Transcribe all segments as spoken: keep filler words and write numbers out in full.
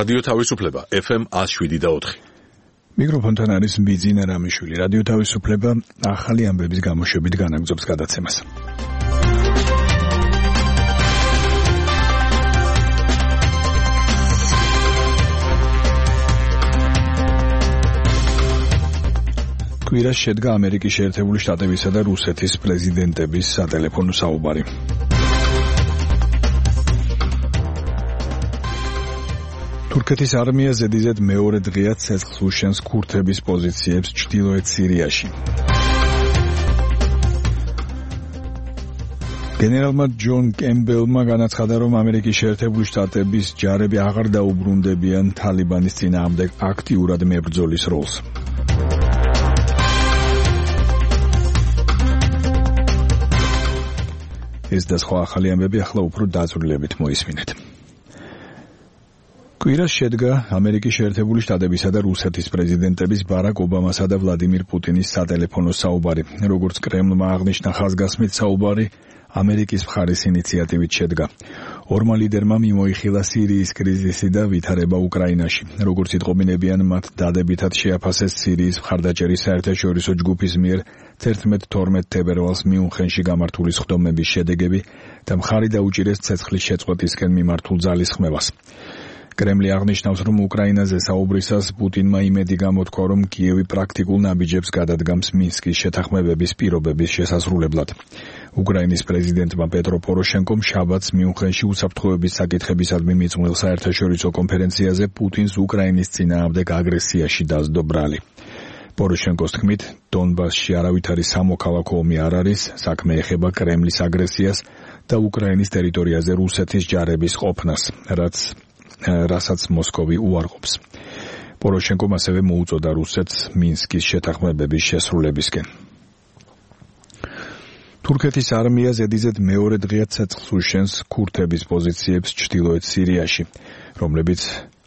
რადიო თავისუფლება ეფ ემ one oh seven point four. მიკროფონთან არის ბიძინა რამიშვილი. რადიო თავისუფლება ახალი ამბების გამოშვებით განაგრძობს გადაცემას. კვირას შედგა ამერიკის შეერთებული შტატებისა და რუსეთის პრეზიდენტების სატელეფონო საუბარი. თურქეთის არმია ზედიზედ მეორე დღეა ცეცხლს უშენს ქურთების პოზიციებს ჩრდილოეთ სირიაში. გენერალმა ჯონ კემბელმა განაცხადა, რომ ამერიკის შეერთებული შტატების ჯარები აღარ დაუბრუნდებიან თალიბანის წინააღმდეგ აქტიურად მებრძოლის როლს. ეს და სხვა ახალი ამბები ახლა უფრო დაწვრილებით მოისმინეთ. კვირას შედგა ამერიკის შეერთებული შტატებისა და რუსეთის პრეზიდენტების ბარაკ ობამასა და ვლადიმირ პუტინის სატელეფონო საუბარი. როგორც კრემლმა აღნიშნა, ხაზგასმით საუბარი ამერიკის მხარის ინიციატივით შედგა. ორმა ლიდერმა მიმოიხილა სირიის კრიზისი და ვითარება უკრაინაში. როგორც იტყობინებიან, მათ დადებითად შეაფასეს სირიის მხარდაჭერის საერთაშორისო ჯგუფის მიერ თერთმეტ თორმეტ თებერვალს მიუნხენში გამართული სხდომების შედეგები და მხარი დაუჭირეს ცეცხლის შეწყვეტისკენ მიმართულ ძალისხმევას. კრემლი აღნიშნავს, რომ უკრაინაზე საუბრისას პუტინმა იმედი გამოთქვა, რომ კიევი პრაქტიკულ ნაბიჯებს გადადგამს მინსკის შეთანხმებების პირობების შესასრულებლად. უკრაინის პრეზიდენტმა პეტრო პოროშენკომ შაბათს მიუნხენში უსაფრთხოების საკითხებისადმი მიწყმილ საერთაშორისო კონფერენციაზე პუტინს უკრაინის წინააღმდეგ აგრესიაში დასდო ბრალი. პოროშენკოს თქმით, დონბასში არავითარი სამოქალაქო ომი არ არის, საქმე ეხება კრემლის აგრესიას და უკრაინის ტერიტორიაზე რუსეთის ჯარების ყოფნას, რაც რასაც მოსკოვი უარყოფს. პოროშენკომ ასევე მოუწოდა რუსეთს მინსკის შეთანხმებების შესრულებისკენ. თურქეთის არმია ზედიზედ მეორე დღეა ცეცხლს უშენს ქურთების პოზიციებს ჩრდილოეთ სირიაში, რომლებიც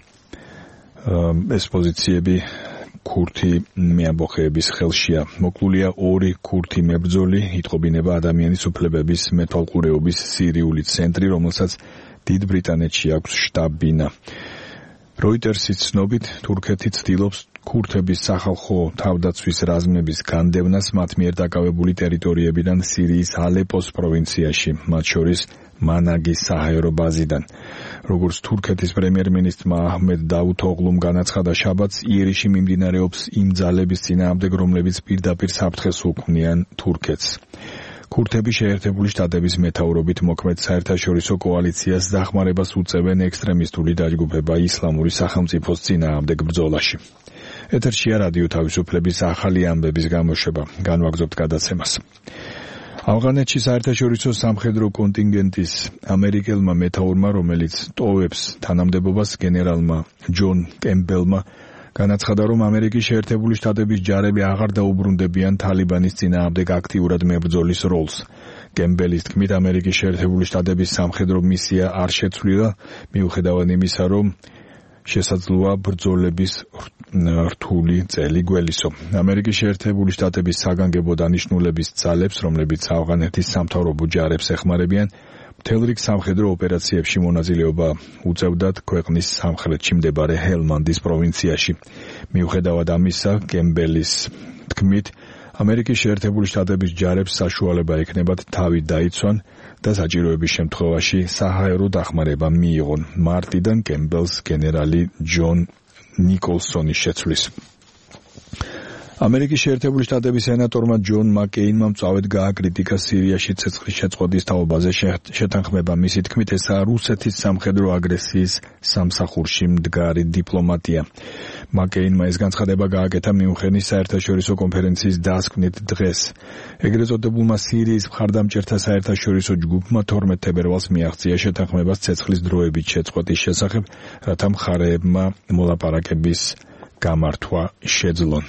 ეს პოზიციები ქურთი მეამბოხეების ხელშია. მოკლულია ორი ქურთი მებრძოლი, იტყობინება ადამიანის უფლებების მეთვალყურეობის სირიული ცენტრი, რომელსაც დიდ ბრიტანეთში აქვს შტაბ-ბინა. როიტერსის ცნობით, თურქეთი ცდილობს ქურთების სახალხო თავდაცვის რაზმების განდევნას მათ მიერ დაკავებული ტერიტორიებიდან სირიის ალეპოს პროვინციაში, მათ შორის მანაგის საჰაერო ბაზიდან. როგორც თურქეთის პრემიერ-მინისტრმა აჰმედ დავუთოღლუმ განაცხადა შაბათს, იერიში მიმდინარეობს იმ ძალების წინააღმდეგ, რომლებიც პირდაპირ საფრთხეს უქმნიან თურქეთს. ქურთები შეერთებული შტატების მეთაურობით მოქმედ საერთაშორისო კოალიციას დახმარებას უწევენ ექსტრემისტული დაჯგუფება ისლამური სახელმწიფოს წინააღმდეგ ბრძოლაში. ეთერშია რადიო თავისუფლების ახალი ამბების გამოშვება. განვაგრძობთ გადაცემას. ავღანეთში საერთაშორისო სამხედრო კონტინგენტის ამერიკელმა მეთაურმა, რომელიც ტოვებს თანამდებობას, გენერალმა ჯონ კემბელმა განაცხადა, რომ ამერიკის შეერთებული შტატების ჯარები აღარ დაუბრუნდებიან თალიბანის წინააღმდეგ აქტიურად მებრძოლის როლს. კემბელის თქმით, ამერიკის შეერთებული შტატების სამხედრო მისია არ შეცვლილა, მიუხედავად იმისა, რომ შესაძლოა ბრძოლების რთული წელი გველისო. ამერიკის შეერთებული შტატების საგანგებო დანიშნულების ძალებს, რომლებიც ავღანეთის სამთავრობო ჯარებს ეხმარებიან, მთელ რიგ სამხედრო ოპერაციებში მონაწილეობა უწევდათ ქვეყნის სამხრეთში მდებარე ჰელმანდის პროვინციაში. მიუხედავად ამისა, კემბელის თქმით, ამერიკის შეერთებული შტატების ჯარებს საშუალება ექნებათ თავი დაიცვან და საჭიროების შემთხვევაში საჰაერო დახმარება მიიღონ. მარტიდან კემბელს გენერალი ჯონ ნიკოლსონის შეცვლის. ამერიკის შეერთებული შტატების სენატორმა ჯონ მაკეინმა მწვავედ გააკრიტიკა სირიაში ცეცხლის შეწყვეტის თაობაზე შეთანხმება. მისი თქმით, ესაა რუსეთის სამხედრო აგრესიის სამსახურში მდგარი დიპლომატია. მაკეინმა ეს განცხადება გააკეთა მიუნხენის საერთაშორისო კონფერენციის დასკვნით დღეს. ეგრეთ წოდებულმა სირიის მხარდამჭერთა საერთაშორისო ჯგუფმა თორმეტ თებერვალს მიაღწია შეთანხმებას ცეცხლის დროებით შეწყვეტის შესახებ, რათა მხარეებმა მოლაპარაკების გამართვა შეძლონ.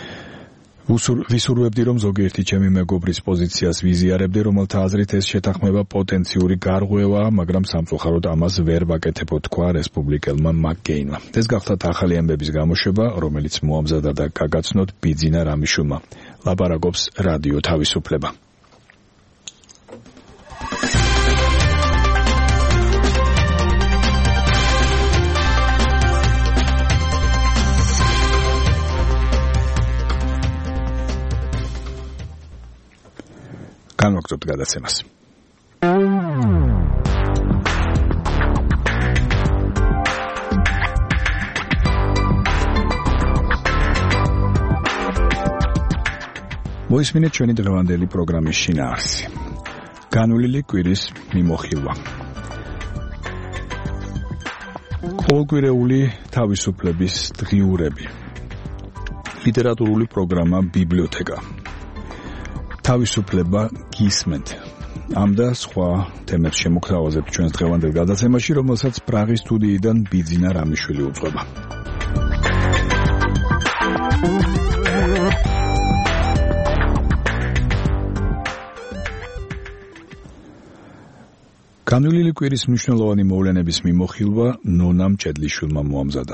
ვისურვებდი, რომ ზოგიერთი ჩემი მეგობრის პოზიციას ვიზიარებდი, რომელთა აზრით ეს შეთანხმება პოტენციური გარღვევაა, მაგრამ სამწუხაროდ ამას ვერ ვაკეთებ, თქვა რესპუბლიკელმა მაკკეინმა. ეს გახლავთ ახალი ამბების გამოშვება, რომელიც მოამზადა და გაგაცნოთ ბიძინა რამიშვილმა. ლაპარაკობს რადიო თავისუფლება. განვაგრძობთ გადაცემას. მოისმინეთ ჩვენი დღევანდელი პროგრამის შინაარსი. განვლილი კვირის მიმოხილვა. ყოველკვირეული თავისუფლების დღიურები. ლიტერატურული პროგრამა ბიბლიოთეკა. თავისუფლება გისმენთ. ამ და სხვა თემებს შემოგთავაზებთ ჩვენს დღევანდელ გადაცემაში, რომელსაც პრაღის სტუდიიდან ბიძინა რამიშვილი უძღვება. განვლილი კვირის მნიშვნელოვანი მოვლენების მიმოხილვა ნონა მჭედლიშვილმა მოამზადა.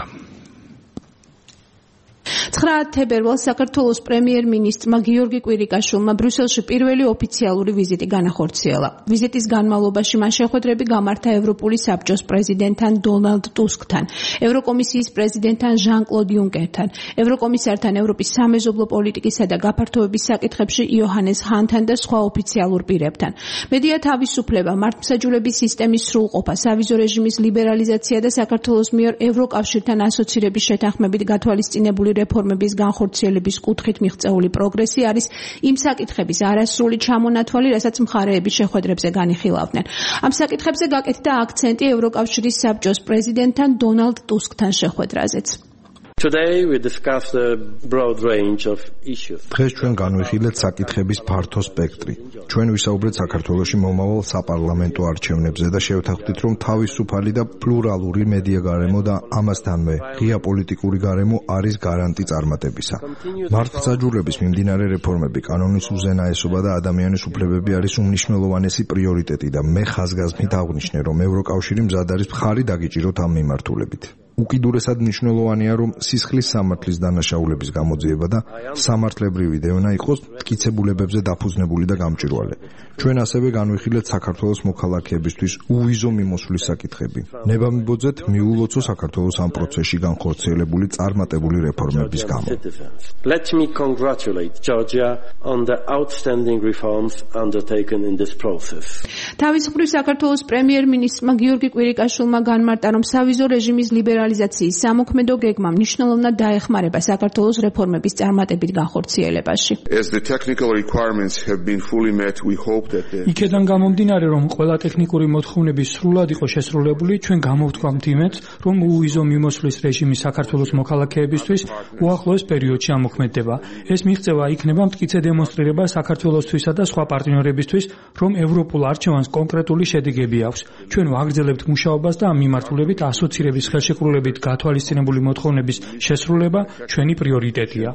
ცხრა თებერვალს საქართველოს პრემიერ-მინისტრმა გიორგი კვირიკაშვილმა ბრიუსელში პირველი ოფიციალური ვიზიტი განახორციელა. ვიზიტის განმავლობაში მან შეხვედრები გამართა ევროპული საბჭოს პრეზიდენტთან დონალდ ტუსკთან, ევროკომისიის პრეზიდენტთან ჟან-კლოდ იუნკერთან, ევროკომისართან ევროპის სამეზობლო პოლიტიკისა და გაფართოების საკითხებში იოჰანეს ჰანთან და სხვა ოფიციალურ პირებთან. მედია თავისუფლება, მართლმსაჯულების სისტემის სრულყოფა, სავიზო რეჟიმის ლიბერალიზაცია და საქართველოს მიერ ევროკავშირთან ასოცირების შეთანხმებით გათვალისწინებული რეფორმების განხორციელების კუთხით მიღწეული პროგრესი არის იმ საკითხების არასრული ჩამონათვალი, რასაც მხარეები შეხვედრებზე განიხილავდნენ. ამ საკითხებზე გაკეთდა აქცენტი ევროკავშირის საბჭოს პრეზიდენტთან დონალდ ტუსკთან შეხვედრაზეც. Today we discussed a broad range of issues. დღეს ჩვენ განვიხილეთ საკითხების ფართო სპექტრი. ჩვენ ვისაუბრეთ საქართველოში მომავალ საპარლამენტო არჩევნებზე და შევთანხმდით, რომ თავისუფალი და პლურალური მედია გარემო და ამასთანვე ღია პოლიტიკური გარემო არის გარანტი წარმატებისა. მართლმსაჯულების მიმდინარე რეფორმები, კანონის უზენაესობა და ადამიანის უფლებები არის უმნიშვნელოვანესი პრიორიტეტი და მე ხაზგასმით აღვნიშნე, რომ ევროკავშირი მზად არის მხარი დაგიჭიროთ ამ მიმართულებით. უკიდურესად მნიშვნელოვანია, რომ სისხლის სამართლის დანაშაულების გამოძიება და სამართლებრივი დევნა იყოს მტკიცებულებებზე დაფუძნებული და გამჭვირვალე. ჩვენ ასევე განვიხილეთ საქართველოს მოქალაქეებისთვის უვიზო მიმოსვლის საკითხები. ნება მიბოძეთ მიულოცო საქართველოს ამ პროცესში განხორციელებული წარმატებული რეფორმების გამო. Let me congratulate Georgia on the outstanding reforms undertaken in this process. თავის მხრივ საქართველოს პრემიერ-მინისტრმა გიორგი კვირიკაშვილმა განმარტა, რომ სავიზო რეჟიმის ლიბერალიზაციის სამოქმედო გეგმა მნიშვნელოვნად დაეხმარება საქართველოს რეფორმების წარმატებით განხორციელებაში. As the technical requirements have been fully met, we hope that the... იქედან გამომდინარე, რომ ყველა ტექნიკური მოთხოვნები სრულად იყო შესრულებული, ჩვენ გამოვთქვამთ იმედს, რომ უვიზო მიმოსვლის რეჟიმი საქართველოს მოქალაქეებისთვის უახლოეს პერიოდში ამოქმედდება. ეს მიღწევა იქნება მტკიცე დემონსტრირება საქართველოსთვისა და სხვა პარტნიორებისთვის, რომ ევროპულ არჩევანს კონკრეტული შედეგები აქვს. ჩვენ ვაგრძელებთ მუშაობას და ამ მიმართულებით ასოცირების ხელშეკრულებით გათვალისწინებული მოთხოვნების შესრულება ჩვენი პრიორიტეტია.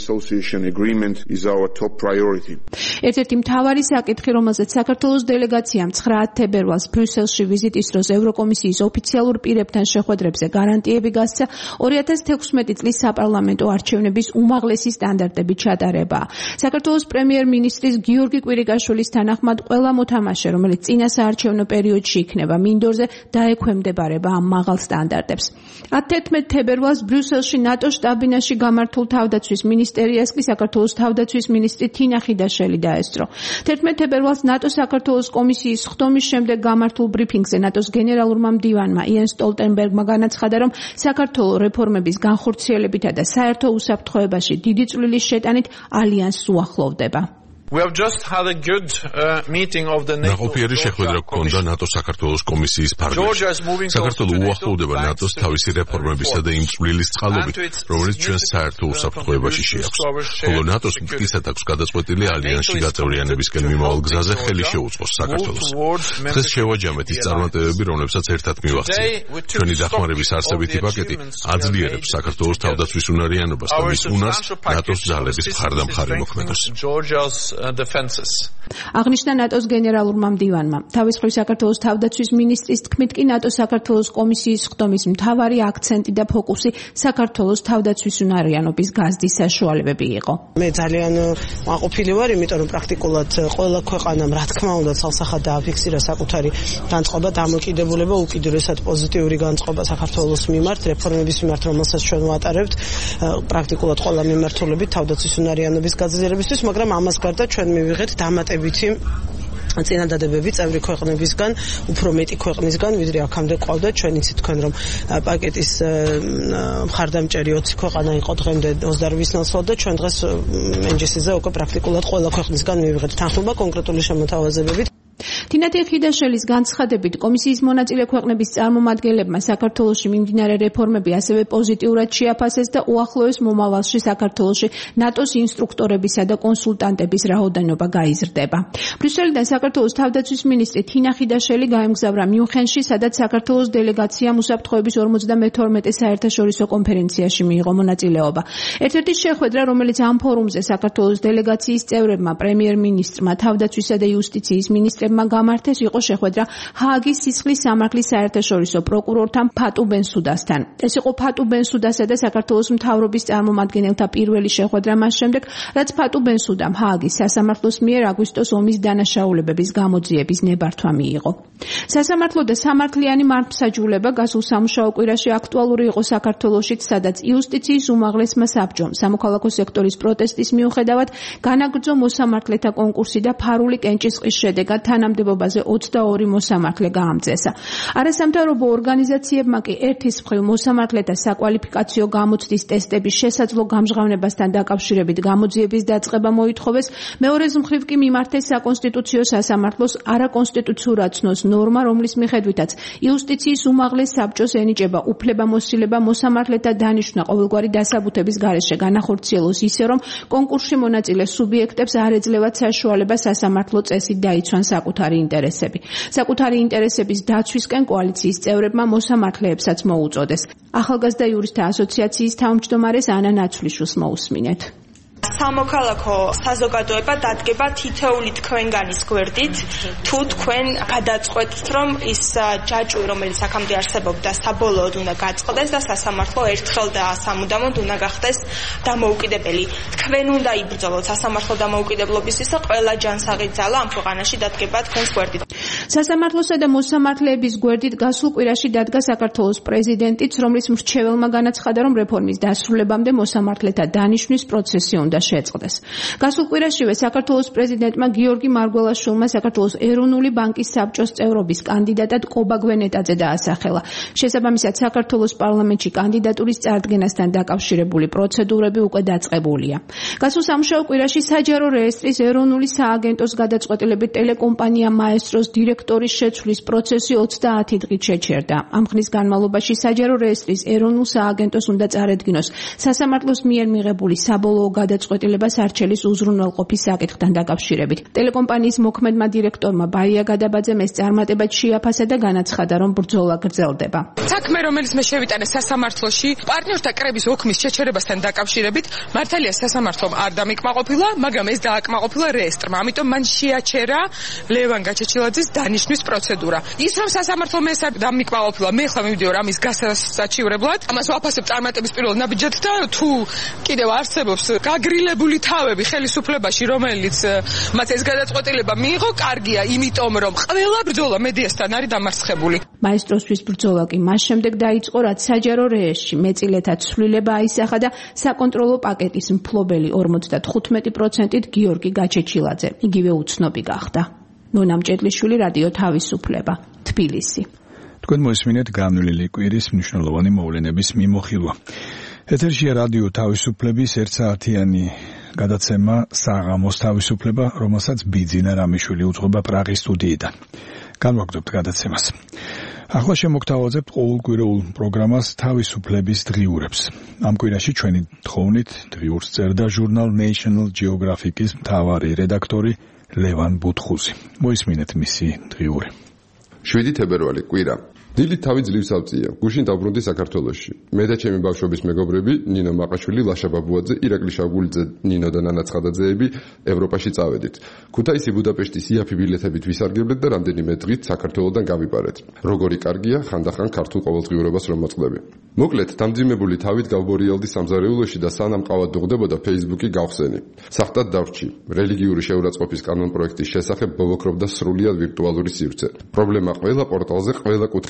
ერთ-ერთი მთავარი საკითხი, რომელზეც საქართველოს დელეგაციამ ცხრა თებერვალს ბრიუსელში ვიზიტის დროს ევროკომისიის ოფიციალურ პირებთან შეხვედრებზე გარანტიები გასცა, ორი ათას თექვსმეტი წლის საპარლამენტო არჩევნების უმაღლესი სტანდარტებით ჩატარებაა. საქართველოს პრემიერ-მინისტრის გიორგი კვირიკაშვილის თანახმად ყველა მოთამაშე, რომელიც წინა საარჩევნო პერიოდში იქნება მინდორზე, დაექვემდებარება ამ მაღალ სტანდარტებს. ათერთმეტ თებერვალს ბრიუსელში ნატოს შტაბ-ბინაში გამართულ თავდაცვის მინისტერიას კი საქართველოს თავდაცვის მინისტრი თინა ხიდაშელი დაესწრო. თერთმეტ თებერვალს ნატოს საქართველოს კომისიის ხდომის შემდეგ გამართულ ბრიფინგზე ნატოს გენერალურმა მდივანმა იენ სტოლტენბერგმა განაცხადა, რომ საქართველოს რეფორმების განხორციელებითა და საერთო უსაფრთხოებაში დიდი წვლილის შეტანით ალიანსს უახლოვდება. We have just had a good uh, meeting of the NATO. ნაყოფიერი შეხვედრა გქონდა ნატოს საქართველოს კომისიის ფარგლებში. საქართველო უახლოვდება ნატოს თავისი რეფორმებისა და იმ წვლილის წყალობით, რომელიც ჩვენს საერთო უსაფრთხოებაში შეაქვს. ხოლო ნატოს მტკიცედ აქვს გადაწყვეტილი ალიანსში გაწევრიანებისკენ მიმავალ გზაზე ხელი შეუწყოს საქართველოს. დღეს შევაჯამეთ ის წარმატებები, რომლებსაც ერთად მივახციეთ. ჩვენი დახმარების არსებითი პაკეტი აძლიერებს საქართველოს თავდაცვის უნარიანობას და მის უნარს ნატოს ძალების მხარდამხარი მოქმედებს. defenses. აღნიშნა ნატოს გენერალურმა მდივანმა. თავის მხრივ საქართველოს თავდაცვის მინისტრის თქმით კი ნატოს საქართველოს კომისიის ხდომის მთავარი აქცენტი და ფოკუსი საქართველოს თავდაცვის უნარიანობის გაზრდის საშუალებები იყო. მე ძალიან მაყოფილი ვარ, იმიტომ რომ პრაქტიკულად ყველა ქვეყანამ რა თქმა უნდა ცალსახად დააფიქსირა საკუთარი განწყობა, დამოკიდებულება, უკიდურესად პოზიტიური განწყობა საქართველოს მიმართ, რეფორმების მიმართ, რომელსაც ჩვენ ვატარებთ, პრაქტიკულად ყველა მიმართულებით თავდაცვის უნარიანობის გაძლიერებისთვის, მაგრამ ამას გარდა ჩვენ მივიღეთ დამატებითი წინადადებები წევრი ქვეყნებისგან, უფრო მეტი ქვეყნისგან, ვიდრე აქამდე ყავდა. ჩვენ იცით თქვენ რომ პაკეტის მხარდამჭერი ოცი ქვეყანა იყო დღემდე ოცდაორი ნაცვლად და ჩვენ დღეს ენჯესზე უკვე პრაქტიკულად ყველა ქვეყნისგან მივიღეთ თანხმობა კონკრეტული შემოთავაზებებით. თინათი ხიდაშელის განცხადებით, კომისიის მონაწილე ქვეყნების წარმომადგენლებმა საქართველოში მიმდინარე რეფორმები ასევე პოზიტიურად შეაფასეს და უახლოეს მომავალში საქართველოში ნატოს ინსტრუქტორებისა და კონსულტანტების რაოდენობა გაიზრდება. ბრიუსელიდან საქართველოს თავდაცვის მინისტრი თინა ხიდაშელი გაემგზავრა მიუნხენში, სადაც საქართველოს დელეგაციამ უსაფრთხოების ორმოცდამეთორმეტე საერთაშორისო კონფერენციაში მიიღო მონაწილეობა. ერთ-ერთი შეხვედრა, რომელიც ამ ფორუმზე საქართველოს დელეგაციის წევრებმა, პრემიერ-მინისტრმა, თავდაცვისა და იუსტიციის მინისტრებმა გამართეს, იყო შეხვედრა ჰააგის სისხლის სამართლის საერთაშორისო პროკურორთან ფატუ ბენსუდასთან. ეს იყო ფატუ ბენსუდასა და საქართველოს მთავრობის წარმომადგენელთა პირველი შეხვედრა მას შემდეგ, რაც ფატუ ბენსუდამ ჰააგის სასამართლოს მიერ აგვისტოს ომის დანაშაულებების გამოძიების ნებართვა მიიღო. სასამართლო და სამართლიანი მართლმსაჯულება გასულ სამუშაო კვირაში აქტუალური იყო საქართველოშიც, სადაც იუსტიციის უმაღლესმა საბჭომ სამოქალაქო სექტორის პროტესტის მიუხედავად განაგრძო მოსამართლეთა კონკურსი და ფარული კენჭისყრის შედეგად თანამდებობაზე ოცდაორი მოსამართლე გაამწესა. არასამთავრობო ორგანიზაციებმა კი ერთის მხრივ მოსამართლეთა საკვალიფიკაციო გამოცდის ტესტების შესაძლო გამჟღავნებასთან დაკავშირებით გამოძიების დაწყება მოითხოვეს, მეორეს მხრივ კი მიმართეს საკონსტიტუციო სასამართლოს არაკონსტიტუციურად ცნოს ნორმა, რომლის მიხედვითაც იუსტიციის უმაღლეს საბჭოს ენიჭება უფლებამოსილება მოსამართლეთა დანიშვნა ყოველგვარი დასაბუთების გარეშე განახორციელოს ისე, რომ კონკურსში მონაწილე სუბიექტებს არ ეძლევათ საშუალება სასამართლო წესით დაიცვან საკუთარი ინტერესები. საკუთარი ინტერესების დაცვისკენ კოალიციის წევრებმა მოსამართლეებსაც მოუწოდეს. ახალგაზრდა იურისტთა ასოციაციის თავმჯდომარეს ანა ნაცვლიშვილს მოусმინეთ. სამოქალაქო საზოგადოება დადგება თითოეული თქვენგანის გვერდით, თუ თქვენ გადაწყვეტთ, რომ ის ჯაჭვი, რომელიც აქამდე არსებობდა, საბოლოოდ უნდა გაწყდეს და სასამართლო ერთხელ და სამუდამოდ უნდა გახდეს დამოუკიდებელი. თქვენ უნდა იბრძოლოთ სასამართლო დამოუკიდებლობისთვის და ყველა ჯანსაღი ძალა ამ ქვეყანაში დადგება თქვენს გვერდით. სასამართლოსა და მოსამართლეების გვერდით გასულ კვირაში დადგა საქართველოს პრეზიდენტიც, რომლის მრჩეველმა განაცხადა, რომ რეფორმის დასრულებამდე მოსამართლეთა დანიშვნის პროცესი უნდა შეწყდეს. გასულ კვირაშივე საქართველოს პრეზიდენტმა გიორგი მარგველაშვილმა საქართველოს ეროვნული ბანკის საბჭოს წევრობის კანდიდატად კობა გვენეტაძე დაასახელა. შესაბამისად, საქართველოს პარლამენტში კანდიდატურის წარდგენასთან დაკავშირებული პროცედურები უკვე დაწყებულია. გასულ სამუშაო კვირაში საჯარო რეესტრის ეროვნული სააგენტოს გადაწყვეტილებით ტელეკომპანია მაესტროს დირექტორის შეცვლის პროცესი ოცდაათი დღით შეჩერდა. ამ ხნის განმავლობაში საჯარო რეესტრის ეროვნულ სააგენტოს უნდა წარედგინოს სასამართლოს მიერ მიღებული საბოლოო გადაწყვეტილება სარჩელის უზრუნველყოფის საკითხთან დაკავშირებით. ტელეკომპანიის მოქმედმა დირექტორმა ბაია გადაბაძემ ეს წარმატებად შეაფასა და განაცხადა, რომ ბრძოლა გრძელდება. საქმე, რომელიც მე შევიტანე სასამართლოში, პარტნიორთა კრების ოქმის შეჩერებასთან დაკავშირებით, მართალია სასამართლომ არ დამიკმაყოფილა, მაგრამ ეს დააკმაყოფილა რეესტრმა. ამიტომ მან შეაჩერა ლევან გაჩეჩილაძის დანიშვნის პროცედურა. ის რომ სასამართლომ ეს არ დამიკმაყოფილა, მე ხლა მივიდიო ამის გასაჩივრებლად. ამას ვაფასებ წარმატების პირველ ნაბიჯად და თუ კიდევ არსებობს გაგრილებული თავები ხელისუფლებაში, რომელიც მათ ეს გადაწყვეტილება მიიღო, კარგია, იმიტომ რომ ყველა ბრძოლა მედიასთან არის დამარცხებული. მაესტროსთვის ბრძოლა კი მას შემდეგ დაიწყო, რაც საჯარო რეესტრში მეწილეთა ცვლილება აისახა და საკონტროლო პაკეტის მფლობელი ორმოცდათხუთმეტი პროცენტით გიორგი გაჩეჩილაძე იგივე უცნობი გახდა. ნონა მჭედლიშვილი, რადიო თავისუფლება, თბილისი. თქვენ მოისმინეთ განვლილი კვირის მნიშვნელოვანი მოვლენების მიმოხილვა. ეთერშია რადიო თავისუფლების ერთსაათიანი გადაცემა საღამოს თავისუფლება, რომელსაც ბიძინა რამიშვილი უძღვება პრაღის სტუდიიდან. განვაგრძობთ გადაცემას. ახლა შემოგთავაზებთ ყოველკვირეულ პროგრამას თავისუფლების დღიურებს. ამ კვირაში ჩვენი თხოვნით დღიურს წერდა ჟურნალ National Geographic-ის მთავარი რედაქტორი ლევან ბუთხუზი. მოისმინეთ მისი დღიური. შვიდი თებერვალი კვირა. დილით თავი ძლივს ავწია. გუშინ დავბრუნდი საქართველოში. მე და ჩემი ბავშვობის მეგობრები, ნინო მაყაშვილი, ლაშა ბაბუაძე, ირაკლი შავგულიძე, ნინო და ნანა ცხადაძეები ევროპაში წავედით. ქუთაისი ბუდაპეშტის იაფი ბილეთებით ვისარგებლეთ და რამდენიმე დღით საქართველოდან გავიპარეთ. როგორი კარგია ხანდახან ქართულ ყოველდღიურობას რომ მოწყდები. მოკლედ, დამძიმებული თავით გავბორიალდი სამზარეულოში და სანამ ყავად დუღდებოდა Facebook-ი გავხსენი. სახტად დავრჩი. რელიგიური შეურაცხყოფის კანონპროექტის შესახებ ბოლოქრობდა სრულიად ვირტუალური სივრცე. პრობლემა ყველა პორტალზე ყველა კუთხით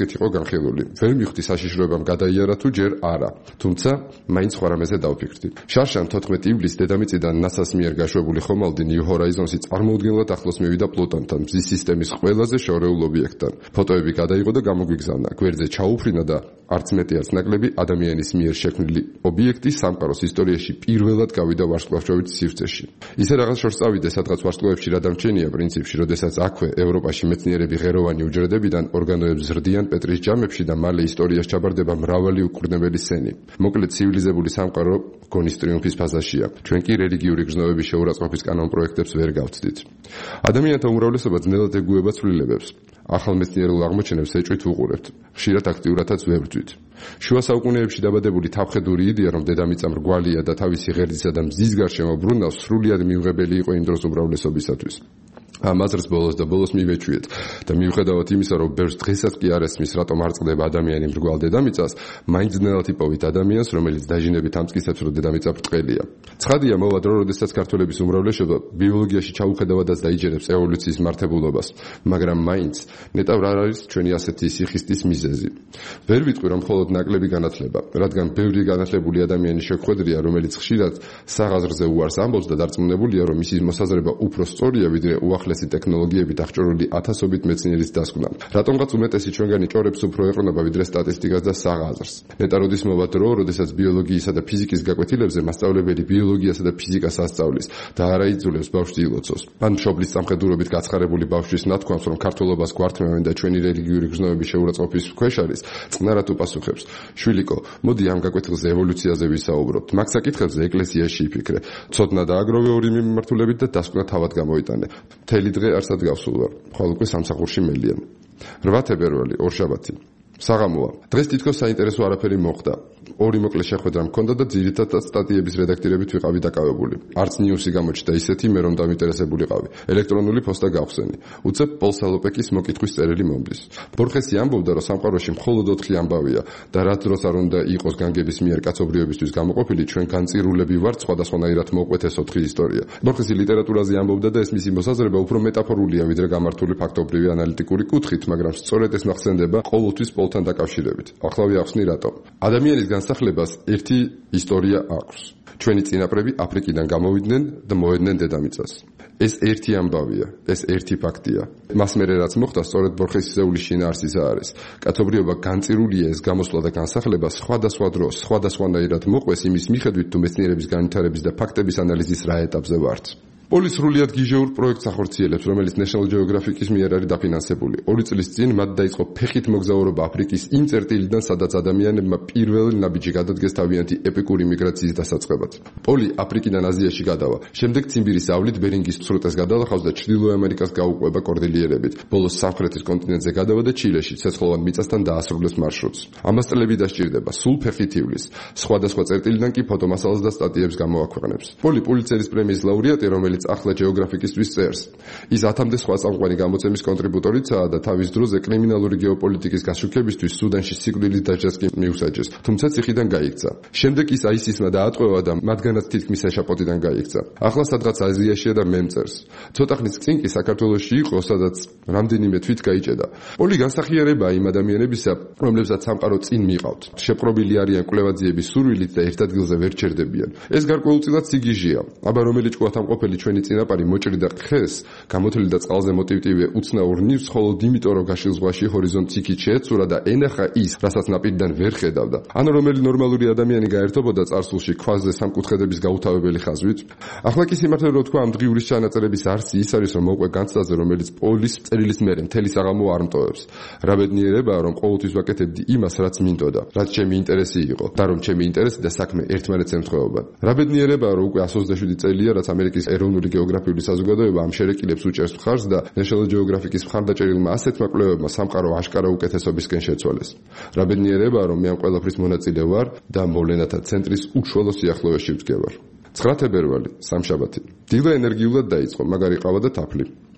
ეგრეთ იყო განხილული. ვერ მივხვდი საშიშროებამ გადაიარა თუ ჯერ არა. თუმცა მაინც სხვა რამეზე დავფიქრდი. შარშან თოთხმეტი ივლისს დედამიწიდან ნასას მიერ გაშვებული ხომალდი New Horizons-ი წარმოუდგენლად ახლოს მივიდა პლუტონთან, მზის სისტემის ყველაზე შორეულ ობიექტთან. ფოტოები გადაიღო და გამოგვიგზავნა. გვერდზე ჩაუფრინა და არც მეტი არც ნაკლები ადამიანის მიერ შექმნილი ობიექტი სამყაროს ისტორიაში პირველად გავიდა ვარსკვლავშოვით სივრცეში. ისე რაღაც შორს წავიდე, სადღაც ვარსკვლავებში რა დამჩენია პრინციპში, როდესაც აქვე ევროპაში მეცნიერები ღეროვანი უჯრედებიდან ორგანოებს ზრდიან პეტრის ჯამებში და მალე ისტორიაში ჩაბარდება მრავალი უკურნებელი სენი. მოკლედ ცივილიზებული სამყარო გონის ტრიუმფის ფაზაშია. ჩვენ კი რელიგიური გრძნობების შეურაცხყოფის კანონპროექტებს ვერ გავცდით. ადამიანთა უმრავლესობა ძნელად ეგუება ცვლილებებს. ახალ მეცნიერულ აღმოჩენებს ეჭვით უყურებთ. ხშირად აქტიურადაც ვებრძვით. შუა საუკუნეებში დაბადებული თავხედური იდეა, რომ დედამიწა მრგვალია და თავისი ღერძისა და მზის გარშემო ბრუნავს, სრულიად მიუღებელი იყო იმ დროს უმრავლესობისათვის. ამ აზრს ბოლოს და ბოლოს მივეჩვიეთ და მიუხედავად იმისა, რომ ბევრს დღესაც კი არ ესმის, რატომ არ წყდება ადამიანი მრგვალ დედამიწას, მაინც ძნელად იპოვით ადამიანს, რომელიც დაჟინებით ამტკიცებს, რომ დედამიწა ბრტყელია. ცხადია, მოვა დრო, როდესაც ქართველების უმრავლესობა ბიოლოგიაში ჩაუხედავადაც დაიჯერებს ევოლუციის მართებულობას, მაგრამ მაინც ნეტავ არ არის ჩვენი ასეთი სიხისტის მიზეზი. ვერ ვიტყვი, რომ მხოლოდ ნაკლები განათლება, რადგან ბევრი განათლებული ადამიანი შეგვხვედრია, რომელიც ხშირად საღაზრზე უარს ამბობს და დარწმუნებულია, რომ მისი მოსაზრება უფრო სწორია, ვიდრე უახლესი ტექნოლოგიებით აღჭურვილი ათასობით მეცნიერის დასკვნა. რატომღაც უმეტესი ჩვენგანი ჭორებს უფრო ეყრდნობა ვიდრე სტატისტიკას და საღაზრს. ნეტა როდის მოვა დრო, როდესაც ბიოლოგიისა და ფიზიკის გაკვეთილებზე მასწავლებელი ბიოლოგიასა და ფიზიკას ასწავლის და არა იძულებს ბავშვს ილოცოს. ან მშობლის სამხედროებით გაცხარებული ბავშვის ნათქვამს, რომ ქართველობას გვართმევენ და ჩვენი რელიგიური გრძნობების შეურაცხყოფის ქვეშ არის, წნარად უპასუხებს. შვილიკო, მოდი ამ გაკვეთილზე ევოლუციაზე ვისაუბროთ. მაგ საკითხებზე ეკლესიაში იფიქრე. ცოდნა დააგროვე ორი მიმართულებით და დასკვნა თავად გამოიტანე. მთელი დღე არსად გავსულ ვარ. ხვალ უკვე სამსახურში მელიან. რვა თებერვალი, ორშაბათი. საღამოა. დღეს თითქოს საინტერესო არაფერი მოხდა. ორი მოკლე შეხვედრა მქონდა და ძირითადად სტატიების რედაქტირებით ვიყავი დაკავებული. არც ნიუსი გამოჩნდა ისეთი, მე რომ დამინტერესებულიყავი. ელექტრონული პოსტა გავხსენი. უცებ პოლ სალოპეკის მოკითხვის წერილი მომდის. ბორხესი ამბობდა, რომ სამყაროში მხოლოდ ოთხი ამბავია და რაც დროს არ უნდა იყოს განგების მიერ კაცობრიობისთვის გამოყოფილი, ჩვენ განწირულები ვართ სხვადასხვანაირად მოყვეთ ეს ოთხი ისტორია. ბორხესი ლიტერატურაზე ამბობდა და ეს მისი მოსაზრება უფრო მეტაფორულია, ვიდრე გამართული ფაქტობრივი ანალიტიკური კუთხით, მაგრამ სწორედ ეს ნახსენდება ყოველთვის პოლთან დაკავშირებით. ახლა ვიახსნი რატომ. ადამიანის განსახლებას ერთი ისტორია აქვს. ჩვენი წინაპრები აფრიკიდან გამოვიდნენ და მოედნენ დედამიწას. ეს ერთი ამბავია, ეს ერთი ფაქტია. მას მერე რაც მოხდა, სწორედ ბორხესის ზეულის შინაარსისა არის. კაცობრიობა განწირულია ეს გამოსვლა და განსახლება სხვადასხვა დროს, სხვადასხვანაირად მოყვეს იმის მიხედვით, თუ მეცნიერების განვითარების და ფაქტების ანალიზის რა ეტაპზე ვართ. პოლის სრულიად გიჟეურ პროექტს ახორციელებს, რომელიც National Geographic-ის მიერ არის დაფინანსებული. ორი წლის წინ მათ დაიწყო ფეხით მოგზაურობა აფრიკის იმ წერტილიდან, სადაც ადამიანებმა პირველი ნაბიჯი გადადგეს თავიანთი ეპიკური მიგრაციის დასაწყებად. პოლი აფრიკიდან აზიაში გადავა. შემდეგ ციმბირის ავლით ბერინგის სრუტეს გადალახავს და ჩრდილო ამერიკას გაუყვება კორდილიერებით. ბოლოს სამხრეთის კონტინენტზე გადავა და ჩილეში ცეცხლოვან მიწასთან დაასრულებს მარშრუტს. ამას წლები დასჭირდება, სულ ფეხით ივლის. სხვადასხვა წერტილიდან კი ფოტომასალას და სტატიებს გამოაქვეყნებს. პოლი პულიცერის პრემიის ლაურეატი, რომელიც ახლა ჯეოგრაფიკისთვის წერს. ის ათამდე სხვა წამყვანი გამოცემის კონტრიბუტორიცაა და თავის დროზე კრიმინალური გეოპოლიტიკის გაშუქებისთვის სუდანში სიკვდილის დასჯას კი მიუსაჯეს, თუმცა ციხიდან გაიქცა. შემდეგ ის აისისმა დაატყვევა და მათგანაც თითქმის ეშაპოტიდან გაიქცა. ახლა სადღაც აზიაშია და მემწერს. ცოტა ხნის წინ კი საქართველოში იყო, სადაც რამდენიმე თვით გაიჭედა. პოლი განსახიერება იმ ადამიანებისა, რომლებსაც სამყარო წინ მიყავთ. შეპყრობილი არიან კვლევაძიების სურვილით და ერთ ადგილზე ვერ ჩერდებიან. ეს გარკვეულწილად სიგიჟეა. აბა რომელი ჭკუათამყოფელი ჩვენი წინაპარი მოჭრიდა ხეს, გამოთლიდა წყალზე მოტივტივე უცნაურ ნივთს, ხოლო იმიტომ რომ გაშილ ზღვაში ჰორიზონტს იქით შეეცურა და ენახა ის, რასაც ნაპირიდან ვერ ხედავდა. ანუ რომელი ნორმალური ადამიანი გაერთობოდა წარსულში ქვაზე სამკუთხედების გაუთავებელი ხაზვით? ახლა კი სიმართლე რომ თქვა, ამ დღიურის ჩანაწერების არსი ის არის, რომ მოყვე განცდაზე, რომელიც პოლის წერილის მერე მთელი საღამო არ მტოვებს. რა ბედნიერებაა, რომ ყოველთვის ვაკეთებდი იმას, რაც მინდოდა, რაც ჩემი ინტერესი იყო და რომ ჩემი ინტერესი და საქმე ერთმანეთს ემთხვეობენ. რა ბედნიერებაა, რომ უკვე εκατს ოცდაშვიდი წელია, რაც ამერიკის ეროვნული გეოგრაფიული საზოგადოება ამ შერეკილებს უჭერს მხარს და National Geographic-ის მხარდაჭერილმა ასეთმა კვლევებმა სამყარო აშკარა უკეთესობისკენ შეცვალეს. რა ბედნიერებაა, რომ მე ამ ყველაფრის მონაწილე ვარ და მოვლენათა ცენტრის უშუალო სიახლოვეში ვდგევარ. ცხრა თებერვალი, სამშაბათი. დილა ენერგიულად დაიწყო, მაგარი ყავა და თაფლი.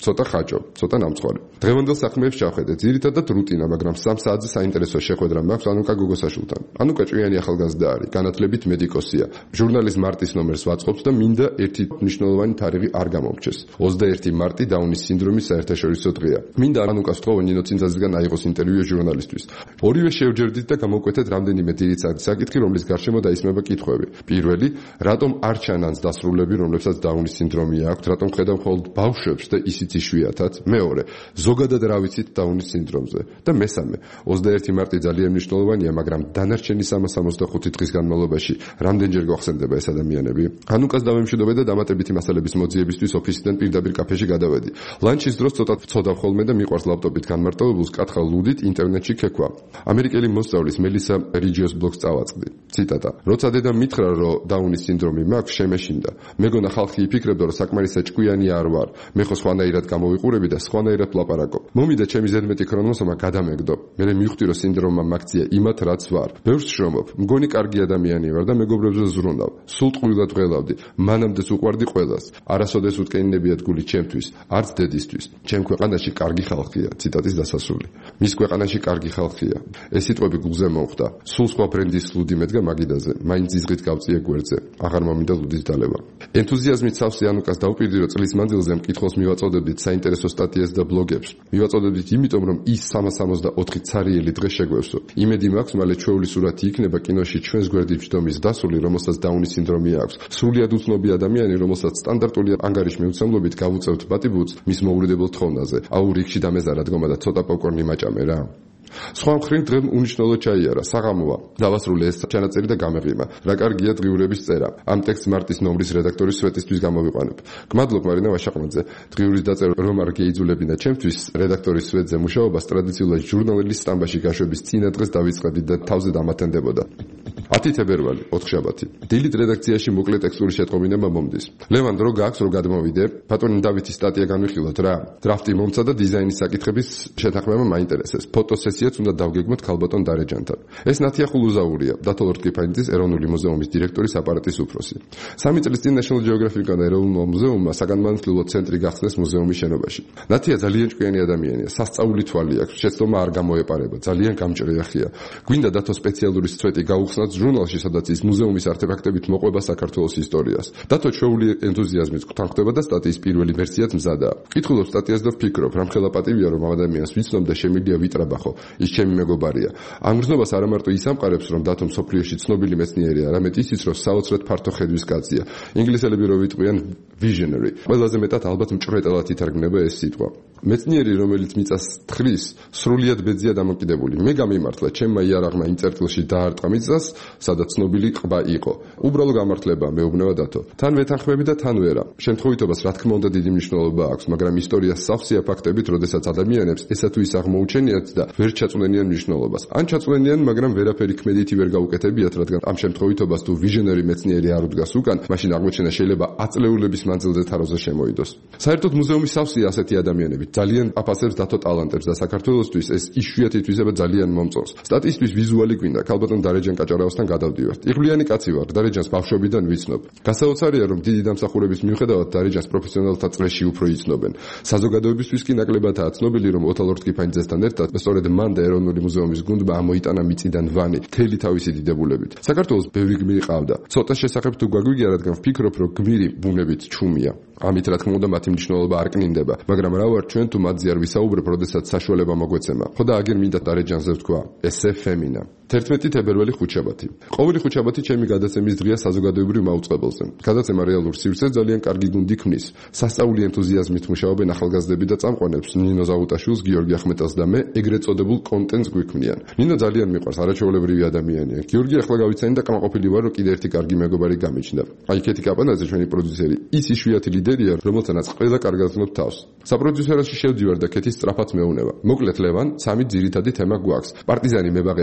ცოტა ხაჭო, ცოტა ნამწყარი. დღევანდელ საქმეებს ჩავხედეთ, ძირითადად რუტინა, მაგრამ სამ საათზე საინტერესო შეხვედრა მაქვს ანუკა გოგოსაშვილთან. ანუკა ჭვიანი ახალგაზრდა არის, განათლებით მედიკოსია. ჟურნალის მარტის ნომერს ვაწყობთ და მინდა ერთი მნიშვნელოვანი თარიღი არ გამომრჩეს. ოცდაერთი მარტი დაუნის სინდრომის საერთაშორისო დღეა. მინდა ანუკას ვთხოვო ნინო წინძაძისგან აიღოს ინტერვიუ ჟურნალისტვის. ორივე შევჯერდით და გამოვკვეთეთ რამდენიმე ძირითადი საკითხი, რომლის გარშემო დაისმება კითხვები. პირველი, რატომ არ ჩანანს დასრულები, რომლებსაც დაუნის სინდრომი აქვს, რატომ ხედავ მხოლოდ ბავშვებს და ისიც იშვიათად? მეორე, ზოგადად რა ვიცით დაუნის სინდრომზე? და მესამე, ოცდაერთი მარტი ძალიან მნიშვნელოვანია, მაგრამ დანარჩენი სამას ოცდახუთი დღის განმავლობაში რამდენჯერ გვახსენდება ეს ადამიანები? ანუკას დავემშვიდობე და დამატებითი მასალების მოძიებისთვის ოფისიდან პირდაპირ კაფეში გადავედი. ლანჩის დროს ცოტა ვწოდავ ხოლმე და მიყვარს ლაპტოპით განმარტოებულს კითხავ ლუდით ინტერნეტში ქექვა. ამერიკელი მოსწავლის მელისა რიჯიოს ბლოგს წავაწყდი. ციტატა: როცა დედამ მითხრა, რომ დაუნის სინდრომი მაქვს, შემეშინდა. მეგონა ხალხი იფიქრებდა, რომ საკმარისად ჭკვიანი არ ვარ. მე ხო სხვანაირად გამოვიყურები და სხვანაირად ვლაპარაკობ. მომიდა ჩემი ზედმეტი ქრონოსომა გადამეგდო. მე მივხვდი, რომ სინდრომმა მაქცია იმათ, რაც ვარ. ბევრს შრომობ. მგონი კარგი ადამიანი ვარ და მეგობრებზე ზრუნავ. სულ ტყუილად ღელავდი. მანამდეც უყვარდი ყველას. არასოდეს უტკენინებიათ გული ჩემთვის, არც დედისთვის. ჩემ ქვეყანაში კარგი ხალხია. ციტატის დასასრული. მის ქვეყანაში კარგი ხალხია. ეს სიტყვები გულზე მომხვდა. სულ სხვა ბრენდის ლუდი მედგა მაგიდაზე. მაინც იზღით გავწიე გვერდზე. აღარ მომინდა ლუდის დალევა. ენთუზიაზმით სავსე ანუკას დავპირდი, რომ წლის მანძილზე მკითხველს მივაწოდებდით საინტერესო სტატიებს და ბლოგებს. მივაწოდებდით იმიტომ, რომ ის სამას ოცდაოთხი ცარიელი დღე შეგვევსო. იმედი მაქვს, მალე ჩვეული სურათი იქნება კინოში ჩვენს გვერდით ჯდომის დასული, რომელსაც დაუნის სინდრომი აქვს. სრულიად უცნობი ადამიანი, რომელსაც სტანდარტული ანგარიშ მეუცემლობით გავუწევთ პატიბუც მის მოუვლიდებელ თხოვნაზე. აუ რიგში დამეზარა დგომა და ცოტა პოპკორნი მაჭამე რა. სხვა მხრივ დღემ უნიშნელო ჩაიარა, საღამოა. დავასრულე ეს ჩანაწერი და გამეღიმა. რა კარგია დღიურების წერა. ამ ტექსტს მარტის ნომრის რედაქტორის სვეტისთვის გამოვიყვანებ. გმადლობ მარინა ვაშაყმაძე. დღიურის დაწერა რომ არ გეიძულებინა ჩემთვის რედაქტორის სვეტზე მუშაობას ტრადიციულად ჟურნალის სტამბაში გაშვების წინა დღეს დავიწყებდი და თავზე დამათენდებოდა. ათი თებერვალი, ოთხშაბათი. დილით რედაქციაში მოკლე ტექსტური შეტყობინება მომდის. ლევან დრო გაქვს რომ გადმოვიდე. ბატონი დავითის სტატია განვიხილოთ რა. დრაფტი მომცა და დიზაინის საკითხების შეთანხმება მაინტერესებს. ფოტოსესიაც უნდა დავგეგმოთ ქალბატონ დარეჯანთან. ეს ნათია ხულუზაურია, დათო ლორდ-კიფანიძის ეროვნული მუზეუმის დირექტორის აპარატის უფროსი. სამი წლის წინ National Geographic-თან ეროვნულ მუზეუმმა საგანმანათლებლო ცენტრი გახსნეს მუზეუმის შენობაში. ნათია ძალიან ჭკვიანი ადამიანია, სასწაული თვალი აქვს, შეცდომა არ გამოეპარება, ძალიან გამჭრიახია. გვინდა დათო სპეციალური სვეტი გაუხსნათ ჟურნალში, სადაც ის მუზეუმის არტეფაქტებით მოყვება საქართველოს ისტორიას. დათო ჩვეული ენთუზიაზმით გთანხმდება და სტატიის პირველი ვერსიაც მზადაა. კითხულობ სტატიას და ვფიქრობ, რამხელა პატივია რომ ამ ადამიანს ვიცნობ და შემიძლია ვიტრაბახო. ის ჩემი მეგობარია. ამ გრძნობას არა მარტო ის ამყარებს, რომ დათო მსოფლიოში ცნობილი მეცნიერია, არამედ ისიც, რომ საოცრად ფართო ხედვის კაცია. ინგლისელები რო ვიტყვიან visionary. ყველაზე მეტად ალბათ მჭრეტელად ითარგმნება ეს სიტყვა. მეცნიერი, რომელიც მიწას თხრის, სრულიად ბედზია დამოკიდებული. მე გამიმართლა, ჩემმა იარაღმა იმ წერტილში დაარტყა მიწას, სადაც ცნობილი ყბა იყო. უბრალო გამართლება მეუბნება დათო. თან ვეთანხმები და თან ვერა. შემთხვევითობას რა თქმა უნდა დიდი მნიშვნელობა აქვს, მაგრამ ისტორია სავსეა ფაქტებით, როდესაც ადამიანებს ესა თუ ის აღმოუჩენიათ და ვერ ჩაწვენიან მნიშვნელობას. ან ჩაწვენიან, მაგრამ ვერაფერი ქმედითი ვერ გაუკეთებიათ, რადგან ამ შემთხვევითობას თუ ვიჟნერი მეცნიერი არ უდგას უკან, მაშინ აღმოჩენა შეიძლება აწლეულების მანძილზე თაროზე შემოიდოს. საერთოდ მუზეუმის სავსეა ასეთი ადამიანები. ძალიან აფასებს დათო ტალანტებს და საქართველოსთვის ეს იშვიათი თვისება ძალიან მომწონს. სტატიისთვის ვიზუალი გვინდა, ქალბატონ დარეჯან კაჭარავასთან გადავდივართ. იღბლიანი კაცი ვარ, დარეჯანს ბავშვობიდან ვიცნობ. გასაოცარია, რომ დიდი დამსახურების მიუხედავად დარეჯანს პროფესიონალთა წრეში უფრო იცნობენ. საზოგადოებისთვის კი ნაკლებადაა ცნობილი, რომ ოთო ლორდ-კიფანიძესთან ერთად სწორედ მან და ეროვნული მუზეუმის გუნდმა ამოიტანა მიწიდან ვანი, მთელი თავისი დიდებულებით. საქართველოს ბევრი გმირი ყავდა. ცოტა შესახებ თუ გაგვიგია, რადგან ვფიქრობ, რომ გმირი ბუნებით ჩუმია. ამით რა თქმა უნდა მათი მნიშვნელობა არ კნინდება, მაგრამ რა ვარ ჩვენ თუ მათზე არ ვისაუბრებ, როდესაც საშუალება მოგვეცემა. ხო და აგერ მინდა დარეჯანზე ვთქვა, ესე ფემინა. თერთმეტი თებერვალი ხუთშაბათი. ყოველი ხუთშაბათი ჩემი გადაცემის დღეა საზოგადოებრივ მაუწყებელზე. გადაცემა რეალურ სივრცეს ძალიან კარგი გუნდი ქმნის. სასწაული ენთუზიაზმით მუშაობენ ახალგაზრდები და წამყვანებს ნინო ზაუტაშვილს, გიორგი ახმეტელს და მე ეგრეთ წოდებულ კონტენტს გვიქმნიან. ნინო ძალიან მიყვარს, არაჩვეულებრივი ადამიანია. გიორგი ახლა გავიცანი და კამაყოფილი ვარ, რომ კიდე ერთი კარგი მეგობარი გამიჩნდა. აი კეთი კაპანაძე ჩვენი პროდიუსერი, ის იშვიათი ლიდერია, რომელთანაც ყველა კარგად ვცნობ თავს. საპროდიუსეროში შევდივარ და კეთი სწრაფად მეუნება. მოკლედ ლევან, სამი ძირითადი თემა გვაქვს. პარტიზანი მებაღეების დაკავება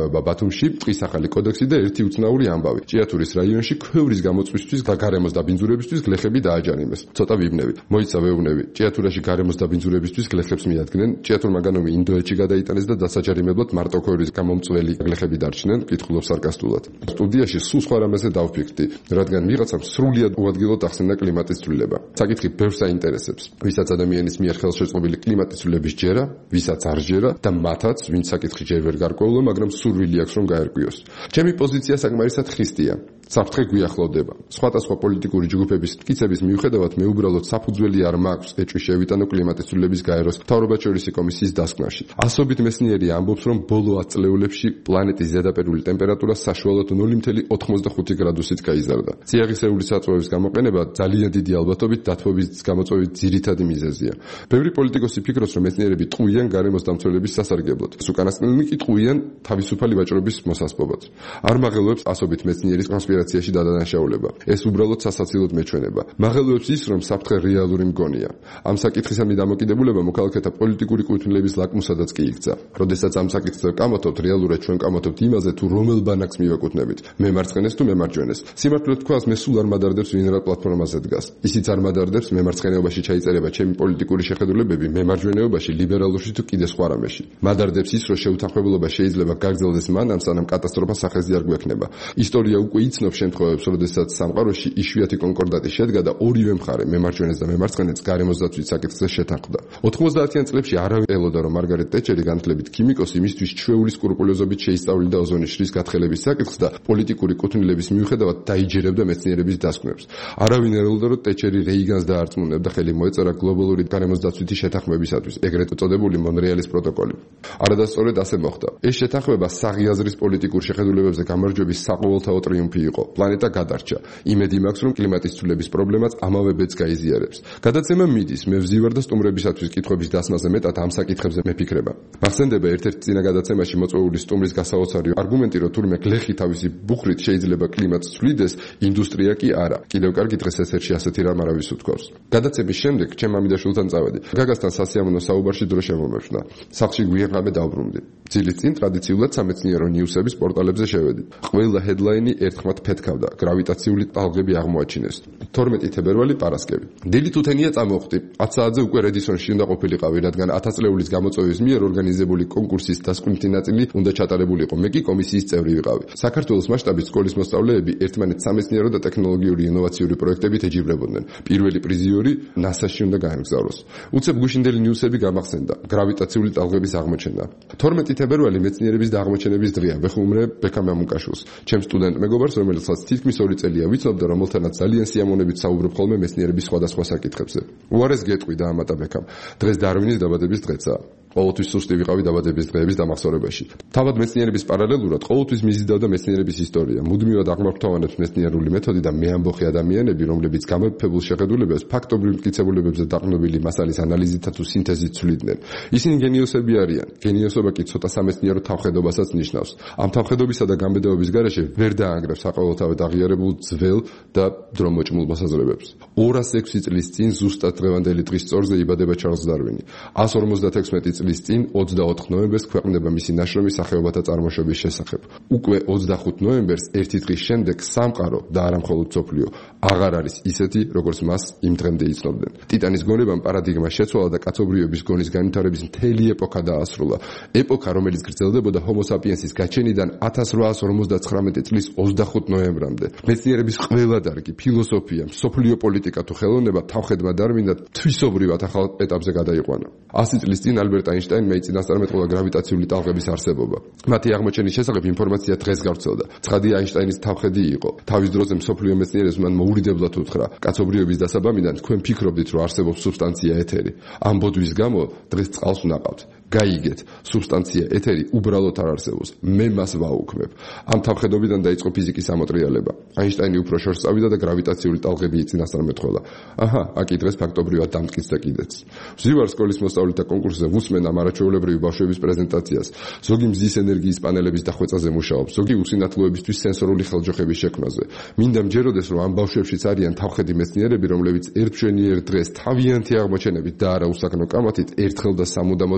განთავება ბათუმში, ტყის ახალი კოდექსი და ერთი უცნაური ამბავი. ჭიათურის რაიონში ქვევრის გამოწვისთვის და გარემოს დაბინძურებისთვის გლეხები დააჯანიმეს. ცოტა ვიბნები. მოიცა ვეუბნები. ჭიათურაში გარემოს დაბინძურებისთვის გლეხებს მიადგნენ. ჭიათურმა განოვი ინდოეთში გადაიტანეს და დასაჯარიმებლად მარტო ქვევრის გამომწველი გლეხები დარჩნენ, კითხულობს სარკასტულად. სტუდიაში სულ სხვა რამეზე დავფიქრდი, რადგან ვიღაცამ სრულიად უადგილოდ ახსენდა კლიმატის ცვლილება. საკითხი ბევრს აინტერესებს. ვისაც ადამიანის მიერ ხელშეწყობილი კლიმატის ცვლილების ჯერა, ვისაც არ ჯერა და მათაც, ვინც საკითხი ჯერ ვერ გარკვეულა, მაგრამ სურვილი აქვს რომ გაერკვიოს. ჩემი პოზიცია საკმარისად ხისტია. საფრთხე გვიახლოვდება. სხვადასხვა პოლიტიკური ჯგუფების მტკიცების მიუხედავად მე უბრალოდ საფუძველი არ მაქვს ეჭვი შევიტანო კლიმატის ცვლილების გაეროს მთავრობაჩვეულის კომისიის დასკვნაში. ასობით მეცნიერი ამბობს, რომ ბოლო ათ წლეულებში პლანეტის ზედაპირული ტემპერატურა საშუალოდ ნული ოცდაოთხ ოცდახუთი გრადუსით გაიზარდა. წიაღისეული საწვევის გამოყენება ძალიან დიდი ალბათობით დათბობის გამოწვევის ძირითადი მიზეზია. ბევრი პოლიტიკოსი ფიქრობს, რომ მეცნიერები ტყუიან გარემოს დამცველების სასარგებლოდ. უკანასკნელნი კი ტყუიან თავისუფალი ვაჭრობის მოსასპობად. არ მაღელვებს ასობით მეცნიერის კონსპირაციაში დადანაშაულება. ეს უბრალოდ სასაცილოდ მეჩვენება. მაღელვებს ის, რომ საფრთხე რეალური მგონია. ამ საკითხისადმი დამოკიდებულება მოქალაქეთა პოლიტიკური კუთვნილების ლაკმუსადაც კი იქცა. როდესაც ამ საკითხზე ვკამათობთ, რეალურად ჩვენ ვკამათობთ იმაზე, თუ რომელ ბანაკს მივაკუთვნებით. მემარცხენეს თუ მემარჯვენეს. სიმართლე თქვას, მე სულ არ მადარდებს ვინ რა პლატფორმაზე დგას. ისიც არ მადარდებს მემარცხენეობაში ჩაიწერება ჩემი პოლიტიკური შეხედულებები, მემარჯვენეობაში, ლიბერალურში თუ კიდე სხვა რამეში. მადარდებს ის, რომ შეუთანხმებლობა შეიძლება გაგრძელდეს მანამ, სანამ კატასტროფა სახეზე არ გვექნება. ისტორია უკვე იცნობს შემთხვევებს, როდესაც სამყაროში იშვიათი კონკორდატი შედგა და ორივე მხარე, მემარჯვენეს და მემარცხენეც გარემოს დაცვის საკითხზე შეთანხმდა. ოთხმოცდაათიან წლებში არავინ ელოდა, რომ მარგარეტ ტეჩერი განათლებით ქიმიკოსი მისთვის ჩვეული სკრუპულოზობით შეისწავლიდა ოზონის შრის გათხელების საკითხს და პოლიტიკური კუთვნილების მიუხედავად დაიჯერებდა მეცნიერების დასკვნებს. არავინ ელოდა, რომ ტეჩერი რეიგანს დაარწმუნებდა ხელი მოეწერა გლობალური გარემოს დაცვითი შეთანხმებისათვის, ეგრეთ წოდებული მონრეალის პროტოკოლი. არადასწორად ასე მოხდა. ეს შეთანხმება საღიაზრის პოლიტიკურ შეხედულებებზე გამარჯვების საყოველთაო ტრიუმფი იყო. პლანეტა გადარჩა. იმედი მაქვს, რომ კლიმატის ცვლილების პრობლემაც ამავე ბედს გაიზიარებს. გადაცემა მიდის, მე ვზივარ და სტუმრებისათვის კითხვების დასმაზე მეტად ამ საკითხებზე მეფიქრება. მახსენდება ერთ-ერთ წინა გადაცემაში მოწვეული სტუმრის გასაოცარი არგუმენტი, რომ თურმე გლეხი თავისი ბუხრით შეიძლება კლიმატს ცვლიდეს, ინდუსტრია კი არა. კიდევ კარგი დღეს ესერში ასეთი რამ არავის უთქვავს. გადაცემის შემდეგ ჩემ მამიდაშვილთან წავედი. გაგასთან სასიამოვნო საუბარში დრო შემომეფნა. სახლში გვიანღამე დავბრუნდი. ძილის წინ ტრადიციულად სამეცნიერო ნიუსების პორტალებზე შევედი. ყველა ჰედლაინი ერთხმად ფეთქავდა. გრავიტაციული ტალღები აღმოაჩინეს. თორმეტი თებერვალი პარასკევი. დილით თუთენია წამოვხდი. ათ საათზე უკვე რედისონში უნდა ყოფილიყავი, რადგან ათას წლეულის გამოწვევის მიერ ორგანიზებული კონკურსის დასკვნითი ნაწილი უნდა ჩატარებულიყო. მე კი კომისიის წევრი ვიყავი. საქართველოს მასშტაბით სკოლის მოსწავლეები ერთმანეთს სამეცნიერო და ტექნოლოგიური ინოვაციური პროექტებით ეჯიბრებოდნენ. პირველი პრიზიორი ნასაში უნდა გაემგზავროს. უცებ გუშინდელი ნიუსები გამახსენდა. გრავიტაციული ტალღების აღმოჩენა. თორმეტი თებერვალი მეცნიერების და აღმოჩენების დღეა. ვეხუმრე ბექა მამუკაშვილს, ჩემს სტუდენტ მეგობარს, რომელსაც თითქმის ორი წელია ვიცნობ და რომელთანაც ძალიან სიამოვნებით საუბრობ ხოლმე მეცნიერების სხვადასხვა საკითხებზე. უარეს გეტყვი და ამატა ბექამ. დღეს დარვინის დაბადების დღეცაა. ყოველთვის სუსტი ვიყავი დაბადების დღეების დამახსოვრებაში. თავად მეცნიერების პარალელურად ყოველთვის მიზიდავდა მეცნიერების ისტორია. მუდმივად აღმართოვანებს მეცნიერული მეთოდი და მეამბოხი ადამიანები, რომლებიც გამოფებულ შეხედულებებს ფაქტობრივ მტკიცებულებებზე დაყრდნობილი მასალის ანალიზითა თუ სინთეზით ცვლიდნენ. ისინი გენიოსები არიან. გენიოსობა კი ცოტა სამეცნიერო თავხედობასაც ნიშნავს. ამ თავხედობისა და გამბედაობის გარეშე ვერ დაანგრევს საყოველთაოდ აღიარებულ ძველ და დრომოჭმულ მოსაზრებებს. ორას ექვსი წლის წინ ზუსტად დღევანდელი დღის წორზე იბადება ჩარლზ დარვინი. ასს ორმოცდათექვსმეტი წლის წინ ოცდაოთხ ნოემბერს ქვეყნდება მისი ნაშრომი სახეობათა წარმოშობის შესახებ. უკვე ოცდახუთ ნოემბერს ერთი დღის შემდეგ სამყარო და არა მხოლოდ მსოფლიო აღარ არის ისეთი, როგორც მას იმ დღემდე იცნობდნენ. ტიტანის გონებამ პარადიგმა შეცვალა და კაცობრიობის გონის განვითარების მთელი ეპოქა დაასრულა. ეპოქა, რომელიც გრძელდებოდა ჰომო საპიენსის გაჩენიდან ათას რვაას ორმოცდაცხრამეტი წლის ოცდახუთ ნოემბრამდე. მეცნიერების ყველა დარგი, ფილოსოფია, მსოფლიო პოლიტიკა თუ ხელოვნება თავხედმა დარვინმა თვისობრივად ახალ ეტაპზე გადაიყვანა. ასი წლის წინ ალბერტ აინშტაინმა იწინასწარმეტყველა გრავიტაციული ტალღების არსებობა. მათი აღმოჩენის შესახებ ინფორმაცია დღეს გავრცელდა. ცხადია, აინშტაინის თავხედი იყო. თავის დროზე მსოფლიო მეცნიერებს მან მოურიდებლად უთხრა: კაცობრიობის დასაბამიდან თქვენ ფიქრობდით, რომ არსებობს სუბსტანცია ეთერი. ამ ბოდვის გამო დღეს წყალს ვნაყავთ. გაიგეთ, სუბსტანცია ეთერი უბრალოდ არ არსებობს. მე მას ვაუქმებ. ამ თავხედობიდან დაიწყო ფიზიკის ამოტრიალება. აინშტაინი უფრო შორს წავიდა და გრავიტაციული ტალღები იწინასწარმეტყველა. აჰა, აკი დღეს ფაქტობრივად დამტკიცდა კიდეც. ვზივარ სკოლის მოსწავლეთა კონკურსზე ვუსმენ ამ არაჩვეულებრივი ბავშვების პრეზენტაციას. ზოგი მზის ენერგიის პანელების დახვეწაზე მუშაობს, ზოგი უსინათლოებისთვის სენსორული ხელჯოხების შექმნაზე. მინდა მჯეროდეს, რომ ამ ბავშვებშიც არიან თავხედი მეცნიერები, რომლებიც ერთმშვენიერ დღეს თავიანთი აღმოჩენებით და არა უსაქნო კამათით ერთხელ და სამუდამოდ დაასრულებენ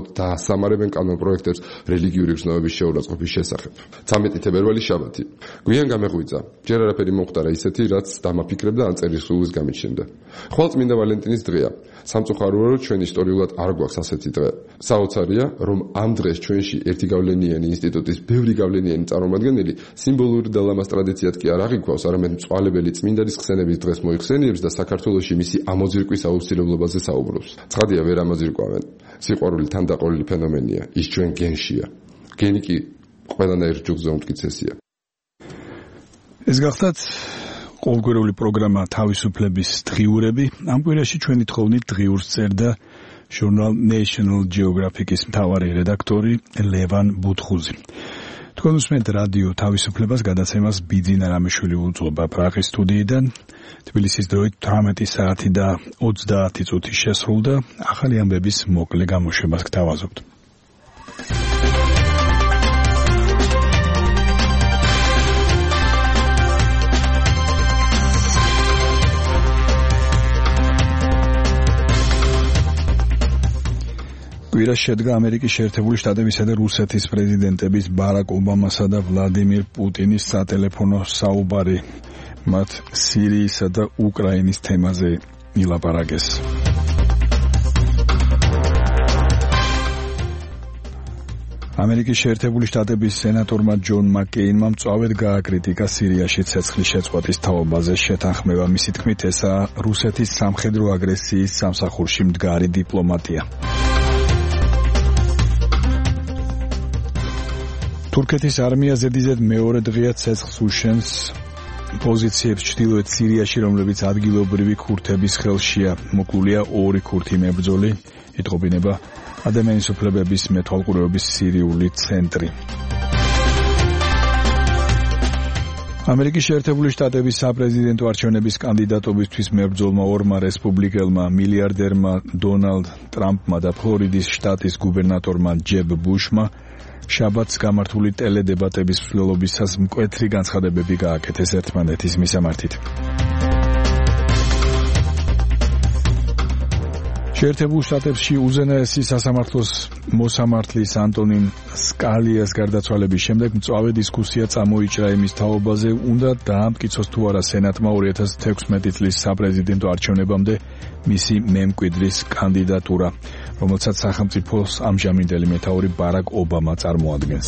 სამარებენ კანონპროექტებს რელიგიური გრძნობების შეურაცხყოფის შესახებ. ცამეტი თებერვალი შაბათი. გვიან გამეღვიძა. ჯერ არაფერი მომხდარა ისეთი, რაც დამაფიქრებდა ან წერის სულის გამიჩნდა. ხვალ წმინდა ვალენტინის დღეა. სამწუხაროა, რომ ჩვენ ისტორიულად არ გვაქვს ასეთი დღე. საოცარია, რომ ამ დღეს ჩვენში ერთი გავლენიანი ინსტიტუტის ბევრი გავლენიანი წარმომადგენელი სიმბოლური და ლამაზ ტრადიციად კი არ აღიქვავს, არამედ მწვალებელი წმინდანის ხსენების დღეს მოიხსენიებს და საქართველოში მისი ამოძირკვის აუცილებლობაზე საუბრობს. ცხადია, ვერ ამოძირკვავენ. სიყვარული თანდაყოლილი ფენომენია, ის ჩვენ გენშია. გენი კი ყველანაირ ჯგუფზე უმტკიცესია. ეს გახდათ ყოველკვირეული პროგრამა თავისუფლების დღიურები. ამ კვირაში ჩვენი თხოვნით დღიურს წერდა ჟურნალ National Geographic-ის მთავარი რედაქტორი ლევან ბუთხუზი. თქვენ უსმენთ რადიო თავისუფლებას, გადაცემას ბიძინა რამიშვილი უძღვება პრაღის სტუდიიდან. თბილისის დროით თვრამეტი საათი და ოცდაათი წუთი შესრულდა. ახალი ამბების მოკლე გამოშვებას გთავაზობთ. კვირას შედგა ამერიკის შეერთებული შტატებისა და რუსეთის პრეზიდენტების ბარაკ ობამასა და ვლადიმირ პუტინის სატელეფონო საუბარი. მათ სირიისა და უკრაინის თემაზე ილაპარაკეს. ამერიკის შეერთებული შტატების სენატორმა ჯონ მაკკეინმა მწვავედ გააკრიტიკა სირიაში ცეცხლის შეწყვეტის თაობაზე შეთანხმება. მისი თქმით, ესაა რუსეთის სამხედრო აგრესიის სამსახურში მდგარი დიპლომატია. თურქეთის არმია ზედიზედ მეორე დღეა ცეცხლს უშენს პოზიციებს ჩრდილოეთ სირიაში, რომლებიც ადგილობრივი ქურთების ხელშია. მოკლულია ორი ქურთი მებრძოლი, იტყობინება ადამიანის უფლებების მეთვალყურეობის სირიული ცენტრი. ამერიკის შეერთებული შტატების საპრეზიდენტო არჩევნების კანდიდატობისთვის მებრძოლმა ორმა რესპუბლიკელმა მილიარდერმა დონალდ ტრამპმა და ფლორიდის შტატის გუბერნატორმა ჯებ ბუშმა შაბათს გამართული ტელედებატების მსვლელობისას მკვეთრი განცხადებები გააკეთეს ერთმანეთის მისამართით. შეერთებულ შტატებში უზენაესი სასამართლოს მოსამართლის ანტონინ სკალიას გარდაცვალების შემდეგ მწვავე დისკუსია წამოიჭრა იმის თაობაზე, უნდა დაამტკიცოს თუ არა სენატმა ორი ათას თექვსმეტი წლის საპრეზიდენტო არჩევნებამდე მისი მემკვიდრის კანდიდატურა, რომელსაც სახელმწიფოს ამჟამინდელი მეთაური ბარაკ ობამა წარმოადგენს.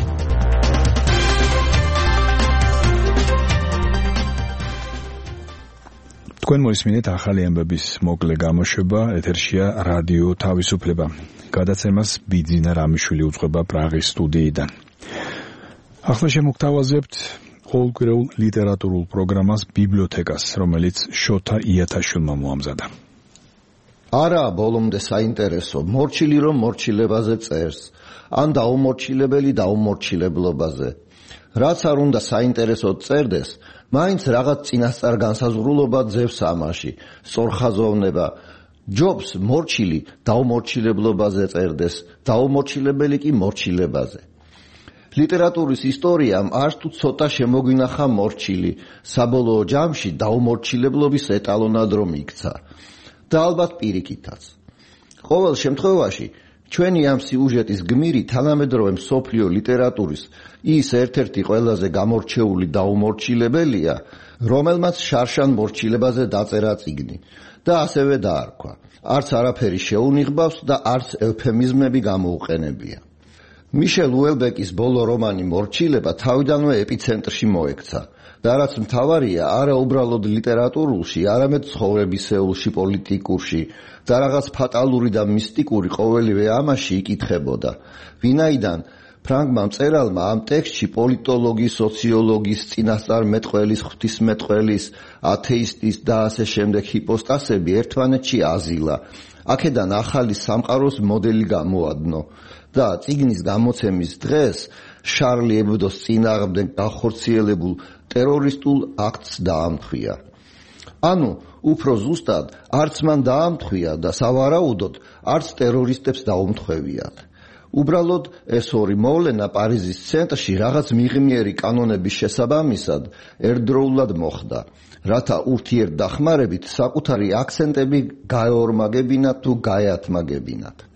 თქვენ მოისმინეთ ახალი ამბების მოკლე გამოშვება, ეთერშია რადიო თავისუფლება. გადაცემას ბიძინა რამიშვილი უძღვება პრაღის სტუდიიდან. ახლა შემოგთავაზებთ ყოველკვირეულ ლიტერატურულ პროგრამას ბიბლიოთეკას, რომელიც შოთა იათაშვილმა მოამზადა. არა ბოლომდე საინტერესო, მორჩილი რომ მორჩილებაზე წერს, ან დაუმორჩილებელი დაუმორჩილებლობაზე. რაც არ უნდა საინტერესოდ წერდეს, მაინც რაღაც წინასწარ განსაზღვრულობა ძევს ამაში, სწორხაზოვნება. ჯობს მორჩილი დაუმორჩილებლობაზე წერდეს, დაუმორჩილებელი კი მორჩილებაზე. ლიტერატურის ისტორიამ არც თუ ცოტა შემოგვინახა მორჩილი, საბოლოო ჯამში დაუმორჩილებლობის ეტალონად რომ იქცა. და ალბათ პირიქითაც. ყოველ შემთხვევაში ჩვენი ამ სიუჟეტის გმირი თანამედროვე მსოფლიო ლიტერატურის ის ერთ-ერთი ყველაზე გამორჩეული დაუმორჩილებელია, რომელმაც შარშან მორჩილებაზე დაწერა წიგნი და ასევე დაარქვა. არც არაფერი შეუნიღბავს და არც ევფემიზმები გამოუყენებია. მიშელ უელბეკის ბოლო რომანი მორჩილება თავიდანვე ეპიცენტრში მოექცა. და რაც მთავარია, არა უბრალოდ ლიტერატურულში, არამედ ცხოვრებისეულში, პოლიტიკურში და რაღაც ფატალური და მისტიკური ყოველივე ამაში იკითხებოდა. ვინაიდან ფრანგმა მწერალმა ამ ტექსტში პოლიტოლოგის, სოციოლოგის, წინასწარმეტყველის, ღვთისმეტყველის, ათეისტის და ასე შემდეგ ჰიპოსტასები ერთმანეთში აზილა. აქედან ახალი სამყაროს მოდელი გამოადნო და წიგნის გამოცემის დღეს შარლი ებდოს წინააღმდეგ განხორციელებულ ტერორისტულ აქტს დაამთხვია. ანუ, უფრო ზუსტად, არც მან დაამთხვია და სავარაუდოდ, არც ტერორისტებს დაუმთხვევიათ. უბრალოდ ეს ორი მოვლენა პარიზის ცენტრში რაღაც მიღმიერი კანონების შესაბამისად ერთდროულად მოხდა, რათა ურთიერთდახმარებით საკუთარი აქცენტები გაეორმაგებინათ თუ გაეათმაგებინათ.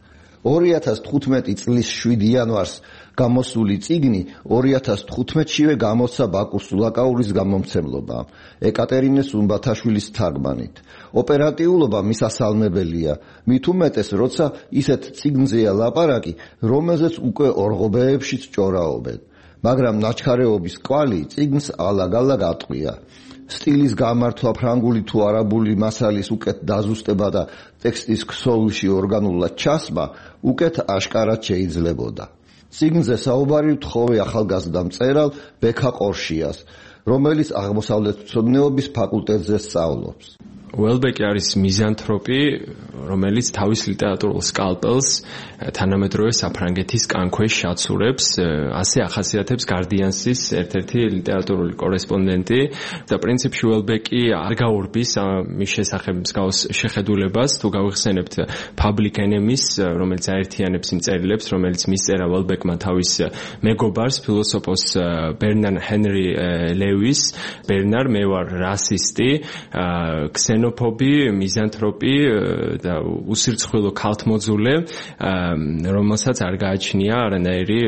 ორი ათას თხუთმეტი წლის შვიდი იანვარს გამოსული წიგნი ორი ათას თხუთმეტშივე გამოსცა ბაკუს სულაკაურის გამომცემლობა ეკატერინე სუმბათაშვილის თარგმანით. ოპერატიულობა მისასალმებელია, მით უმეტეს, როცა ისეთ წიგნზეა ლაპარაკი, რომელზეც უკვე ორღობეებშიც ჭორაობენ. მაგრამ ნაჩქარეობის კვალი წიგნს ალაგ-ალაგ ატყვია. სტილის გამართვა ფრანგული თუ არაბული მასალის უკეთ დაზუსტება და ტექსტის ქსოვილში ორგანულად ჩასმა უკეთ აშკარად შეიძლებოდა. წიგნზე საუბარი ვთხოვე ახალგაზრდა მწერალ ბექა ყორშიას, რომელიც აღმოსავლეთმცოდნეობის ფაკულტეტზე სწავლობს. უელბეკი არის მიზანთროპი, რომელიც თავის ლიტერატურულ სკალპელს თანამედროვე საფრანგეთის კანქვეშ აცურებს, ასე ახასიათებს Guardians-ის ერთ-ერთი ლიტერატურული კორესპონდენტი და პრინციპში უელბეკი არ გაურბის მის შესახებ მსგავს შეხედულებას, თუ გავიხსენებთ Public Enemies, რომელიც აერთიანებს იმ წერილებს, რომელიც მისწერა უელბეკმა თავის მეგობარს, ფილოსოფოს ბერნარ ჰენრი ლევის, ბერნარ მე ვარ რასისტი, ქსენოფობი, მიზანთროპი და უსირცხვილო ქალთმოძულე, რომელსაც არ გააჩნია არანაირი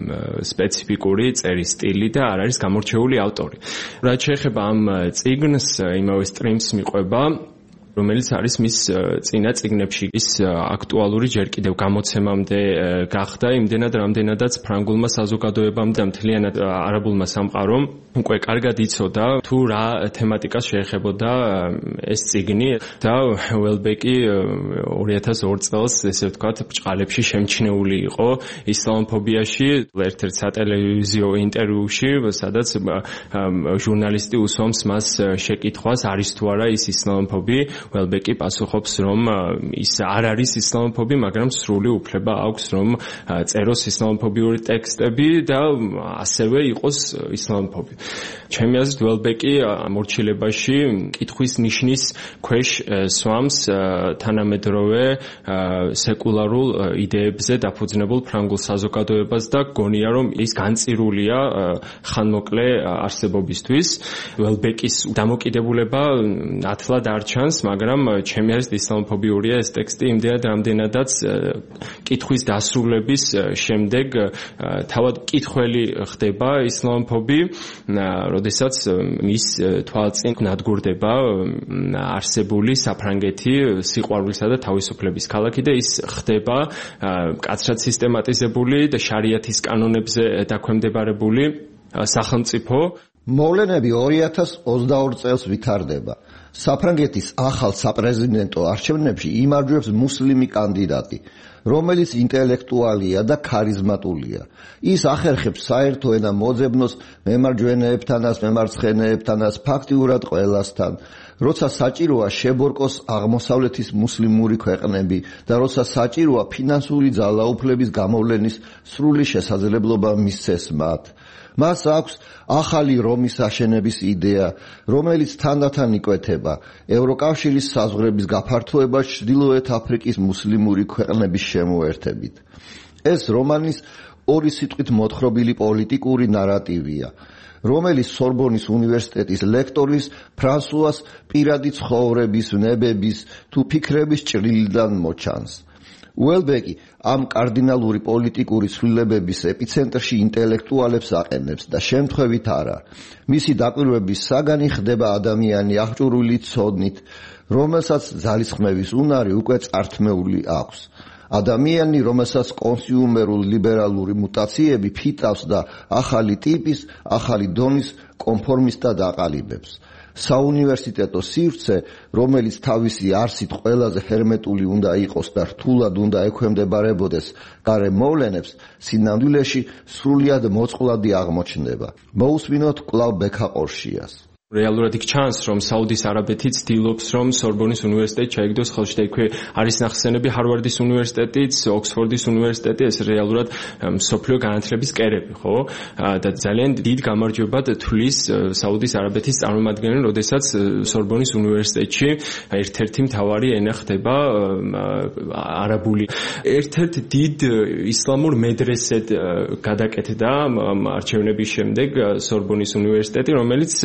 სპეციფიკური წერის სტილი და არ არის გამორჩეული ავტორი. რაც შეეხება ამ წიგნს, იმავე სტრიმს მიყვება, რომელიც არის მის წინა წიგნებში ის აქტუალური ჯერ კიდევ გამოცემამდე გახდა, იმდენად რამდენადაც ფრანგულმა საზოგადოებამ და მთლიანად არაბულმა სამყარომ უკვე კარგად იცოდა თუ რა თემატიკას შეეხებოდა ეს წიგნი და უელბეკი ორი ათას ორი წელს ესე ვთქვათ ბჭყალებში შემჩნეული იყო ისლამოფობიაში, ერთ-ერთ სატელევიზიო ინტერვიუში, სადაც ჟურნალისტი უსვამს მას შეკითხვას, არის თუ არა ის ისლამოფობი. უელბეკი პასუხობს, რომ ის არ არის ისლამოფობი, მაგრამ სრული უფლება აქვს, რომ წეროს ისლამოფობიური ტექსტები და ასევე იყოს ისლამოფობი. ჩემი აზრით, უელბეკი ამორჩილებაში კითხვის ნიშნის ქვეშ სვამს თანამედროვე სეკულარულ იდეებზე დაფუძნებულ ფრანგულ საზოგადოებას და გონია, რომ ის განწირულია ხანმოკლე არსებობისთვის. უელბეკის დამოკიდებულება ათლად არ ჩანს, მაგრამ ჩემი აზრით ისლამოფობიურია ეს ტექსტი იმდენად რამდენადაც კითხვის დასრულების შემდეგ თავად კითხველი ხდება ისლამოფობი, როდესაც მის თვალწინ ნადგურდება არსებული საფრანგეთი, სიყვარულისა და თავისუფლების ქალაქი და ის ხდება მკაცრად სისტემატიზებული და შარიათის კანონებზე დაქვემდებარებული სახელმწიფო. მოვლენები ორი ათას ოცდაორი წელს ვითარდება. საფრანგეთის ახალ საპრეზიდენტო არჩევნებში იმარჯვებს მუსლიმი კანდიდატი, რომელიც ინტელექტუალია და ქარიზმატულია. ის ახერხებს საერთო ენა მოძებნოს მემარჯვენეებთანაც, მემარცხენეებთანაც, ფაქტიურად ყველასთან. როცა საჭიროა შებორკოს აღმოსავლეთის მუსლიმური ქვეყნები და როცა საჭიროა ფინანსური ძალაუფლების გამოვლენის სრული შესაძლებლობა მისცეს მათ. მას აქვს ახალი რომის აშენების იდეა, რომელიც თანდათან იკვეთება ევროკავშირის საზღვრების გაფართოება ჩრდილოეთ აფრიკის მუსლიმური ქვეყნების შემოერთებით. ეს რომანის ორი სიტყვით მოთხრობილი პოლიტიკური ნარატივია, რომელიც სორბონის უნივერსიტეტის ლექტორის ფრანსუას პირადი ცხოვრების, ნებების თუ ფიქრების ჭრილიდან მოჩანს. უელბეკი ამ კარდინალური პოლიტიკური ცვლილებების ეპიცენტრში ინტელექტუალებს აყენებს და შემთხვევით არა. მისი დაკვირვების საგანი ხდება ადამიანი აღჭურვილი ცოდნით, რომელსაც ძალისხმევის უნარი უკვე წართმეული აქვს. ადამიანი, რომელსაც კონსიუმერულ ლიბერალური მუტაციები ფიტავს და ახალი ტიპის, ახალი დონის კონფორმისტად აყალიბებს. საუნივერსიტეტო სივრცე, რომელიც თავისი არსით ყველაზე ჰერმეტული უნდა იყოს და რთულად უნდა ექვემდებარებოდეს გარე მოვლენებს, სინამდვილეში სრულიად მოწყვლადი აღმოჩნდება. მოусმინოთ კვლავ ბექა ყორშიას. რეალურად იქ ჩანს, რომ საუდის არაბეთი ცდილობს, რომ სორბონის უნივერსიტეტი ჩაიგდოს ხელში და იქვე არის ნახსენები ჰარვარდის უნივერსიტეტიც, ოქსფორდის უნივერსიტეტი, ეს რეალურად მსოფლიო განათლების კერები, ხო? და ძალიან დიდ გამარჯვებად თვლის საუდის არაბეთის წარმომადგენელი, როდესაც სორბონის უნივერსიტეტში ერთ-ერთი მთავარი ენა ხდება არაბული. ერთ-ერთ დიდ ისლამურ მედრესედ გადაკეთდა არჩევნების შემდეგ სორბონის უნივერსიტეტი, რომელიც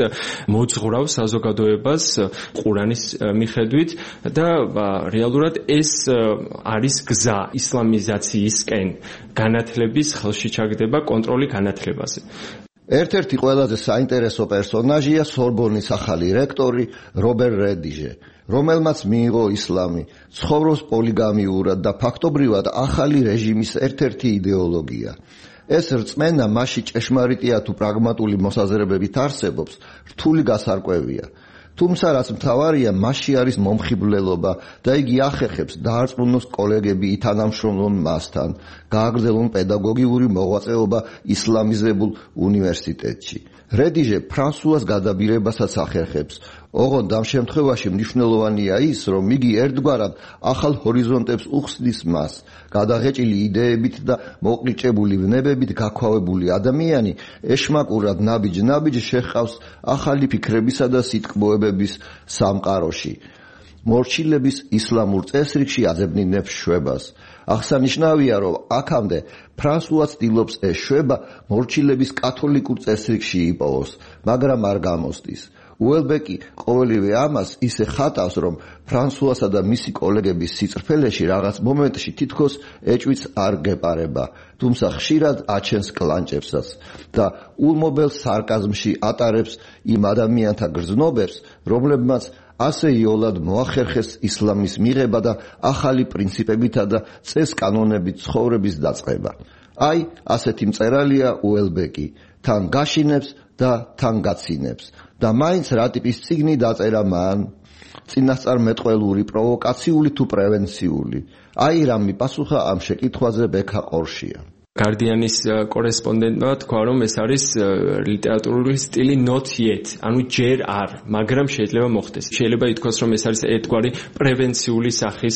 მოძღვრავს საზოგადოებას ყურანის მიხედვით და რეალურად ეს არის გზა ისლამიზაციისკენ განათლების ხელში ჩაგდება კონტროლი განათლებაზე. ერთ-ერთი ყველაზე საინტერესო პერსონაჟია სორბონის ახალი რექტორი რობერ რედიჟე, რომელმაც მიიღო ისლამი, ცხოვრობს პოლიგამიურად და ფაქტობრივად ახალი რეჟიმის ერთ-ერთი იდეოლოგია. ეს რწმენა მასში ჭეშმარიტია თუ პრაგმატული მოსაზრებებით არსებობს, რთული გასარკვევია. თუმცა რაც მთავარია, მასში არის მომხიბვლელობა და იგი ახერხებს დაარწმუნოს კოლეგები ითანამშრომლონ მასთან, გააგრძელონ პედაგოგიური მოღვაწეობა ისლამიზებულ უნივერსიტეტში. რედიჟე ფრანსუას გადაბირებასაც ახერხებს. ოღონდ ამ შემთხვევაში მნიშვნელოვანია ის, რომ იგი ერთგვარად ახალ ჰორიზონტებს უხსნის მას. გადაღეჭილი იდეებით და მოყრიჭებული ვნებებით გაქვავებული ადამიანი ეშმაკურად ნაბიჯ-ნაბიჯ შეჰყავს ახალი ფიქრებისა და სიტყვებების სამყაროში. მორჩილების ისლამურ წესრიგში აძებნინებს შვებას. აღსანიშნავია, რომ აქამდე ფრანსუა ცდილობს ეს შვება მორჩილების კათოლიკურ წესრიგში იპოვოს, მაგრამ არ გამოსდის. უელბეკი ყოველივე ამას ისე ხატავს, რომ ფრანსუასა და მისი კოლეგების სიწყფელეში რაღაც მომენტში თითქოს ეჭვიც არ გეპარება, თუმცა ხშირად აჩენს კლანჭებსაც და ულმობელ სარკაზმში ატარებს იმ ადამიანთა გრძნობებს, რომლებმაც ასე იოლად მოახერხეს ისლამის მიღება და ახალი პრინციპებითა და წეს-კანონებით ცხოვრების დაწყება. აი, ასეთი მწერალია უელბეკი, თან გაშინებს და თან გაცინებს. და მაინც რა ტიპის წიგნი დაწერა მან? წინასწარმეტყველური, პროვოკაციული თუ პრევენციული? აი რამ მიპასუხა ამ შეკითხვაზე ბექა ყორშია. Guardian-ის კორესპონდენტმა თქვა, რომ ეს არის ლიტერატურული სტილი not yet, ანუ ჯერ არ, მაგრამ შეიძლება მოხდეს. შეიძლება ითქვას, რომ ეს არის ერთგვარი პრევენციული სახის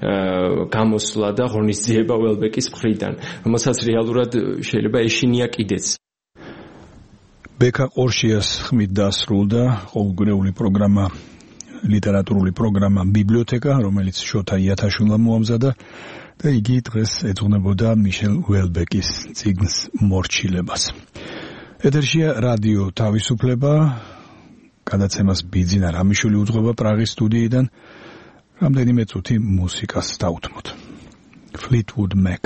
გამოსვლა და ღონისძიება უელბეკის მხრიდან, რომელსაც რეალურად შეიძლება ეშინია კიდეც. ბექა ყორშიას ხმით დასრულდა ყოველგვარეული პროგრამა, ლიტერატურული პროგრამა ბიბლიოთეკა, რომელიც შოთა იათაშვილმა მოამზადა და იგი დღეს ეძღვნებოდა მიშელ უელბეკის წიგნს მორჩილებას. ეთერშია რადიო თავისუფლება, გადაცემას ბიძინა რამიშვილი უძღვება პრაღის სტუდიიდან. რამდენიმე წუთი მუსიკას დავუთმოთ. Fleetwood Mac.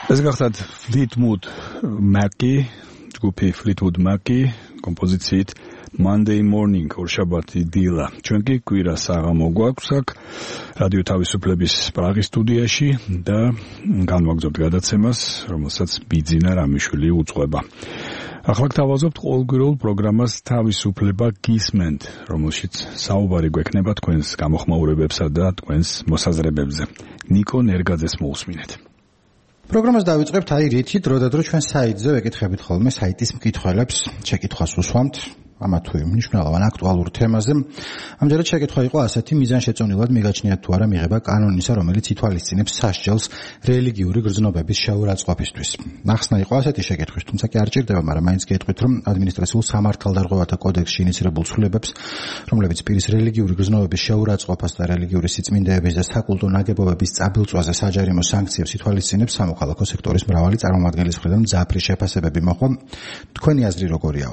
ეს გახდათ Fleetwood Mac-ი, ჯგუფი Fleetwood Mac-ი კომპოზიციით Monday Morning ორშაბათი დილა. ჩვენ კი კვირა საღამო გვაქვს აქ რადიო თავისუფლების პრაღის სტუდიაში და განვაგრძობთ გადაცემას, რომელსაც ბიძინა რამიშვილი უძღვება. ახლა გთავაზობთ ყოველკვირეულ პროგრამას თავისუფლება გისმენთ, რომელშიც საუბარი გვექნება თქვენს გამოხმაურებებსა და თქვენს მოსაზრებებზე. ნიკო ნერგაძეს მოусმინეთ. პროგრამას დავიწყებთ აი რითი დროდადრო ჩვენ საიტზე ვეკითხებით ხოლმე საიტის მკითხველებს, შეკითხვას უსვამთ ამა თუ იმ მნიშვნელოვან აქტუალურ თემაზე. ამჯერად შეკითხვა იყო ასეთი: მიზანშეწონილად მიგაჩნიათ თუ არა მიღება კანონისა, რომელიც ითვალისწინებს სასჯელს რელიგიური გრძნობების შეურაცხყოფისთვის. ნახსნა იყო ასეთი შეკითხვის, თუმცა კი არ ჭირდება, მაგრამ მაინც გეტყვით, რომ ადმინისტრაციულ სამართალდარღვევათა კოდექსში ინიცირებულ ცვლილებებს, რომლებიც პირის რელიგიური გრძნობების შეურაცხყოფას და რელიგიური სიწმინდეების და საკულტო ნაგებობების წაბილწვაზე საჯარიმო სანქციებს ითვალისწინებს სამოქალაქო სექტორის მრავალი წარმომადგენლის მხრიდან მძაფრი შეფასებები მოყვა. თქვენი აზრი როგორიაო?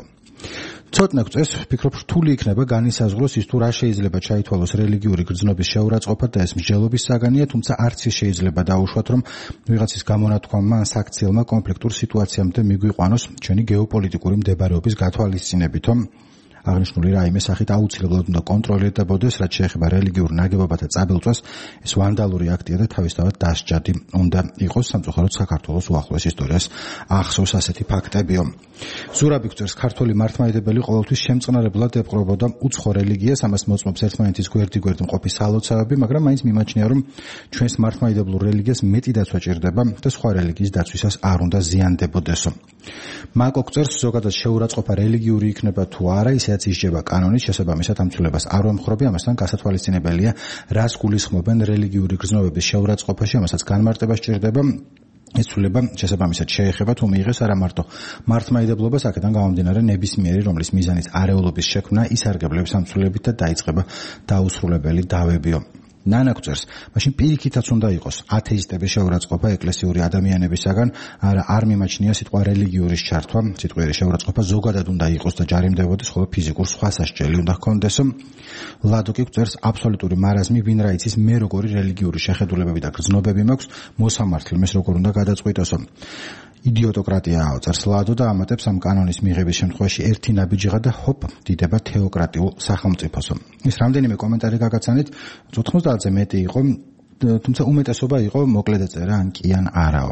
ცოტნე გვწევს, ვფიქრობ, რთული იქნება განისაზღვროს ის თუ რა შეიძლება ჩაითვალოს რელიგიური გრძნობის შეურაცხყოფად და ეს მსჯელობის საგანია, თუმცა არც ის შეიძლება დაუშვათ, რომ ვიღაცის გამონათქვამმა ან საქციელმა კონფლიქტურ სიტუაციამდე მიგვიყვანოს ჩვენი გეოპოლიტიკური მდებარეობის გათვალისწინებით, რომ აღნიშნული რაიმე სახით აუცილებლად უნდა კონტროლირდებოდეს, რაც შეეხება რელიგიურ ნაგებობათა წაბილწვას, ეს ვანდალური აქტია და თავისთავად დასჯადი უნდა იყოს, სამწუხაროდ საქართველოს უახლოეს ისტორიას ახსოვს ასეთი ფაქტებიო. ზურაბი გვწერს, ქართული მართლმადიდებელი ყოველთვის შემწყნარებლად ეპყრობოდა უცხო რელიგიას, ამას მოწმობს ერთმანეთის გვერდი-გვერდი მყოფი სალოცავები, მაგრამ მაინც მიმაჩნია, რომ ჩვენს მართლმადიდებლურ რელიგიას მეტი დაცვა ჭირდება და სხვა რელიგიის დაცვისას არ უნდა ზიანდებოდესო. მაკო გვწერს, ზოგადად შეურაცხყოფა რელიგიური იქნება თუ არა, ისედაც ისჯება კანონით, შესაბამისად ამ ცვლილებას არ ვემხრობი, ამასთან გასათვალისწინებელია, რას გულისხმობენ რელიგიური გრძნობების შეურაცხყოფაში, ამასაც განმარტება სჭირდება. ეს ცვლილება შესაბამისად შეეხება თუ მიიღეს არა მარტო მართლმადიდებლობას, აქედან გამომდინარე ნებისმიერი, რომლის მიზანიც არეულობის შექმნა, ისარგებლებს ამ ცვლილებით და დაიწყება დაუსრულებელი დავებიო. ნანა გვწერს, მაშინ პირიქითაც უნდა იყოს ათეისტების შეურაცხყოფა ეკლესიური ადამიანებისაგან, არა არ მიმაჩნია სიტყვა რელიგიურის ჩართვა, სიტყვიერი შეურაცხყოფა ზოგადად უნდა იყოს და ჯარიმდებოდეს, ხოლო ფიზიკურ სხვა სასჯელი უნდა ჰქონდეს. ლადო კი გვწერს, აბსოლუტური მარაზმი, ვინ რა იცის მე როგორი რელიგიური შეხედულებები და გრძნობები მაქვს, მოსამართლემ ეს როგორ უნდა გადაწყვიტოსო. იდიოტოკრატიაა წერს ლადო და ამატებს, ამ კანონის მიღების შემთხვევაში ერთი ნაბიჯიღა და ჰოპ, დიდება თეოკრატიულ სახელმწიფოსო. ის რამდენიმე კომენტარი გაგაცანით, ოთხმოცდაათზე მეტი იყო, თუმცა უმეტესობა იყო მოკლედ ეწერა ან კი ან არაო.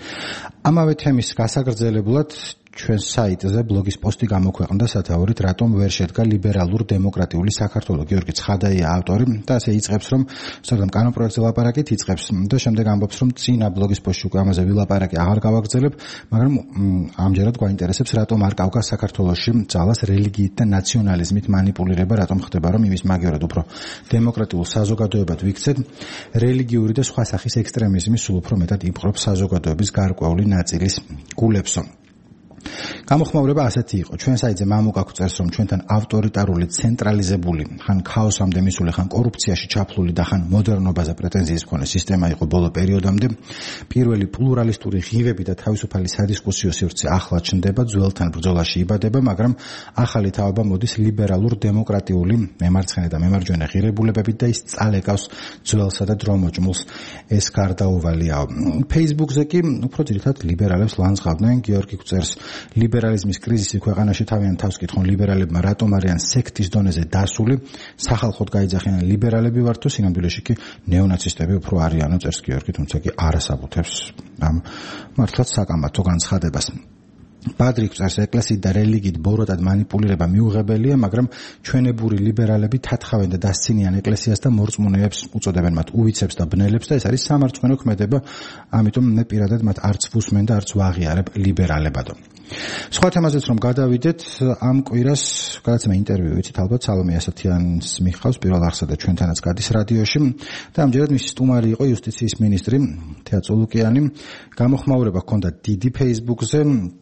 ამავე თემის გასაგრძელებლად ჩვენ საიტზე ბლოგის პოსტი გამოქვეყნდა სათაურით, რატომ ვერ შედგა ლიბერალურ დემოკრატიული საქართველო. გიორგი ცხადაია ავტორი და ასე იწყებს, რომ სწორედ კანონპროექტზე ლაპარაკით იწყებს და შემდეგ ამბობს, რომ წინა ბლოგის პოსტში უკვე ამაზე ვილაპარაკი აღარ გავაგრძელებ, მაგრამ ამჯერად გვაინტერესებს, რატომ არ გავგა საქართველოში ძალას რელიგიით და ნაციონალიზმით манипуლირება, რატომ ხდება, რომ იმის მაგივრად უფრო დემოკრატიულ საზოგადოებად ვიქცეთ, რელიგიური და სხვა სახის ექსტრემიზმი სულ უფრო მეტად იპყრობს საზოგადოების გარკვეული ნაწილის გულებსო. გამოხმაურება ასეთი იყო. ჩვენ საიტზე მამუკა გვწერს, რომ ჩვენთან ავტორიტარული, ცენტრალიზებული, ხან ქაოსამდე მისული, ხან კორუფციაში ჩაფლული და ხან მოდერნობაზე პრეტენზიის მქონე სისტემა იყო ბოლო პერიოდამდე. პირველი პლურალისტური ღივები და თავისუფალი სადისკუსიო სივრცე ახლა ჩნდება, ძველთან ბრძოლაში იბადება, მაგრამ ახალი თაობა მოდის ლიბერალურ დემოკრატიული მემარცხენე და მემარჯვენე ღირებულებებით და ის წალეკავს ძველსა და დრომოჭმულს. ეს გარდაუვალია. Facebook-ზე კი უფრო ძირითადად ლიბერალებს ლანძღავდნენ. გიორგი გვწერს, ლიბერალიზმის კრიზისი ქვეყანაში თავიანთ თავს კითხონ ლიბერალებმა რატომ არიან სექტის დონეზე დასული, სახალხოდ გაიძახიან ლიბერალები ვართ თუ სინამდვილეში კი ნეონაცისტები უფრო არიანო, წერს გიორგი, თუმცა კი არასაბუთებს ამ მართლაც საკამათო განცხადებას. ბადრი გვწერს, ეკლესიით და რელიგიით ბოროტად манипуლირება მიუღებელია, მაგრამ ჩვენებური ლიბერალები თათხავენ და დასცინიან ეკლესიას და მორწმუნეებს უწოდებენ მათ უვიცებს და ბნელებს და ეს არის სამარცხვინო ქმედება, ამიტომ მე პირადად მათ არც ვუსმენ და არც ვაღიარებ ლიბერალებადო. სხვა თემაზეც რომ გადავიდეთ, ამ კვირას გადაცემა ინტერვიუ ვიცით, ალბათ სალომე ასათიანს მიხავს პირველ არხსა და ჩვენთანაც გადის რადიოში და ამჯერად მისი სტუმარი იყო იუსტიციის მინისტრი თეა წულუკიანი. გამოხმაურება ჰქონდა დიდი Facebook-ზე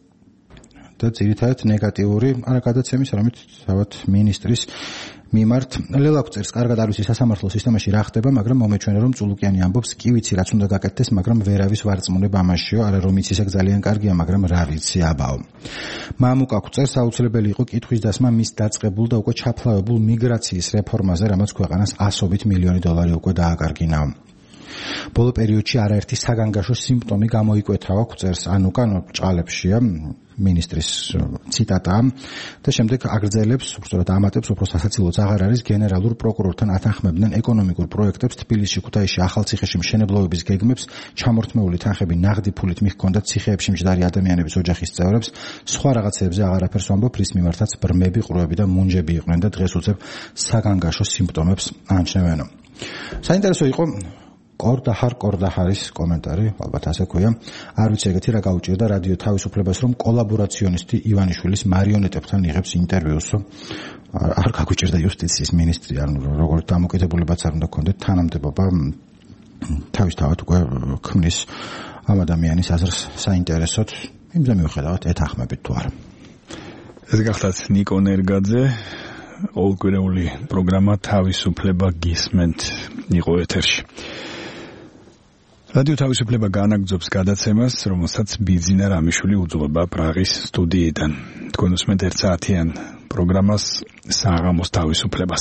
და ძირითადად ნეგატიური, არა გადაცემის, არამედ თავად მინისტრის მიმართ. ლელა გვწერს, კარგად არ ვიცი სასამართლო სისტემაში რა ხდება, მაგრამ მომეჩვენა, რომ წულუკიანი ამბობს, კი ვიცი რაც უნდა გაკეთდეს, მაგრამ ვერავის ვარწმუნება ამაშიო, არა რომ იცი ეგ ძალიან კარგია, მაგრამ რა ვიცი აბაო. მამუკა გვწერს, აუცილებელი იყო კითხვის დასმა მის დაწყებულ და უკვე ჩაფლავებულ მიგრაციის რეფორმაზე, რამაც ქვეყანას ასობით მილიონი დოლარი უკვე დააკარგინაო. ბოლო პერიოდში არაერთი საგანგაშო სიმპტომი გამოიკვეთა აქვს წერს ანუკან ჭყალებშია ministris ციტატა და შემდეგ აგრძელებს, უბრალოდ ამატებს, უფრო სასაცილოც აღარ არის გენერალურ პროკურორთან ათანხმებდნენ ეკონომიკურ პროექტებს თბილისში, ქუთაისში, ახალციხეში მშენებლობების გეგმებს, ჩამორთმეული თანხები ნაღდი ფულით მიჰქონდათ ციხეებში მჯდარი ადამიანების ოჯახის წევრებს, სხვა რაღაცებზე აღარაფერს ვამბობ, რის მიმართაც ბრმები, ყრუები და მუნჯები იყვნენ და დღეს უცებ საგანგაშო სიმპტომებს ანჩნევენო. საინტერესო იყო კორდაჰარ კორდაჰარის კომენტარი, ალბათ ასე ქვია. არ ვიცი ეგეთი რა გაუჭირდა რადიო თავისუფლებას, რომ კოლაბორაციონისტი ივანიშვილის მარიონეტებთან იღებს ინტერვიუს. არ გაგვიჭირდა იუსტიციის მინისტრი, ანუ როგორც დამოკიდებულებაც არ უნდა ქონდეთ თანამდებობა თავისთავად უკვე ქმნის ამ ადამიანის აზრს საინტერესოდ. იმზე მიუხედავად ეთანხმებით თუ არა. ეს გახლავთ ნიკო ნერგაძე, ყოველკვირეული პროგრამა თავისუფლება გისმენთ იყო ეთერში. რადიო თავისუფლება განაგრძობს გადაცემას, რომელსაც ბიძინა რამიშვილი უძღვება პრაღის სტუდიიდან. თქვენ უსმენთ ერთ საათიან პროგრამას საღამოს თავისუფლებას.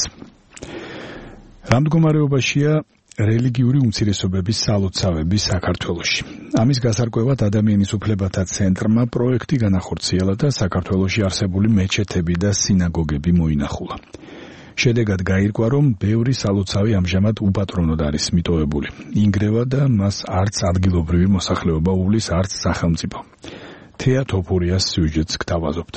რა მდგომარეობაშია რელიგიური უმცირესობების სალოცავები საქართველოში? ამის გასარკვევად ადამიანის უფლებათა ცენტრმა პროექტი განახორციელა და საქართველოში არსებული მეჩეთები და სინაგოგები მოინახულა. შედეგად გაირკვა, რომ ბევრი სალოცავი ამჟამად უპატრონოდ არის მიტოვებული. ინგრევა და მას არც ადგილობრივი მოსახლეობა უვლის, არც სახელმწიფო. თეა თოფურიას სიუჟეტს გთავაზობთ.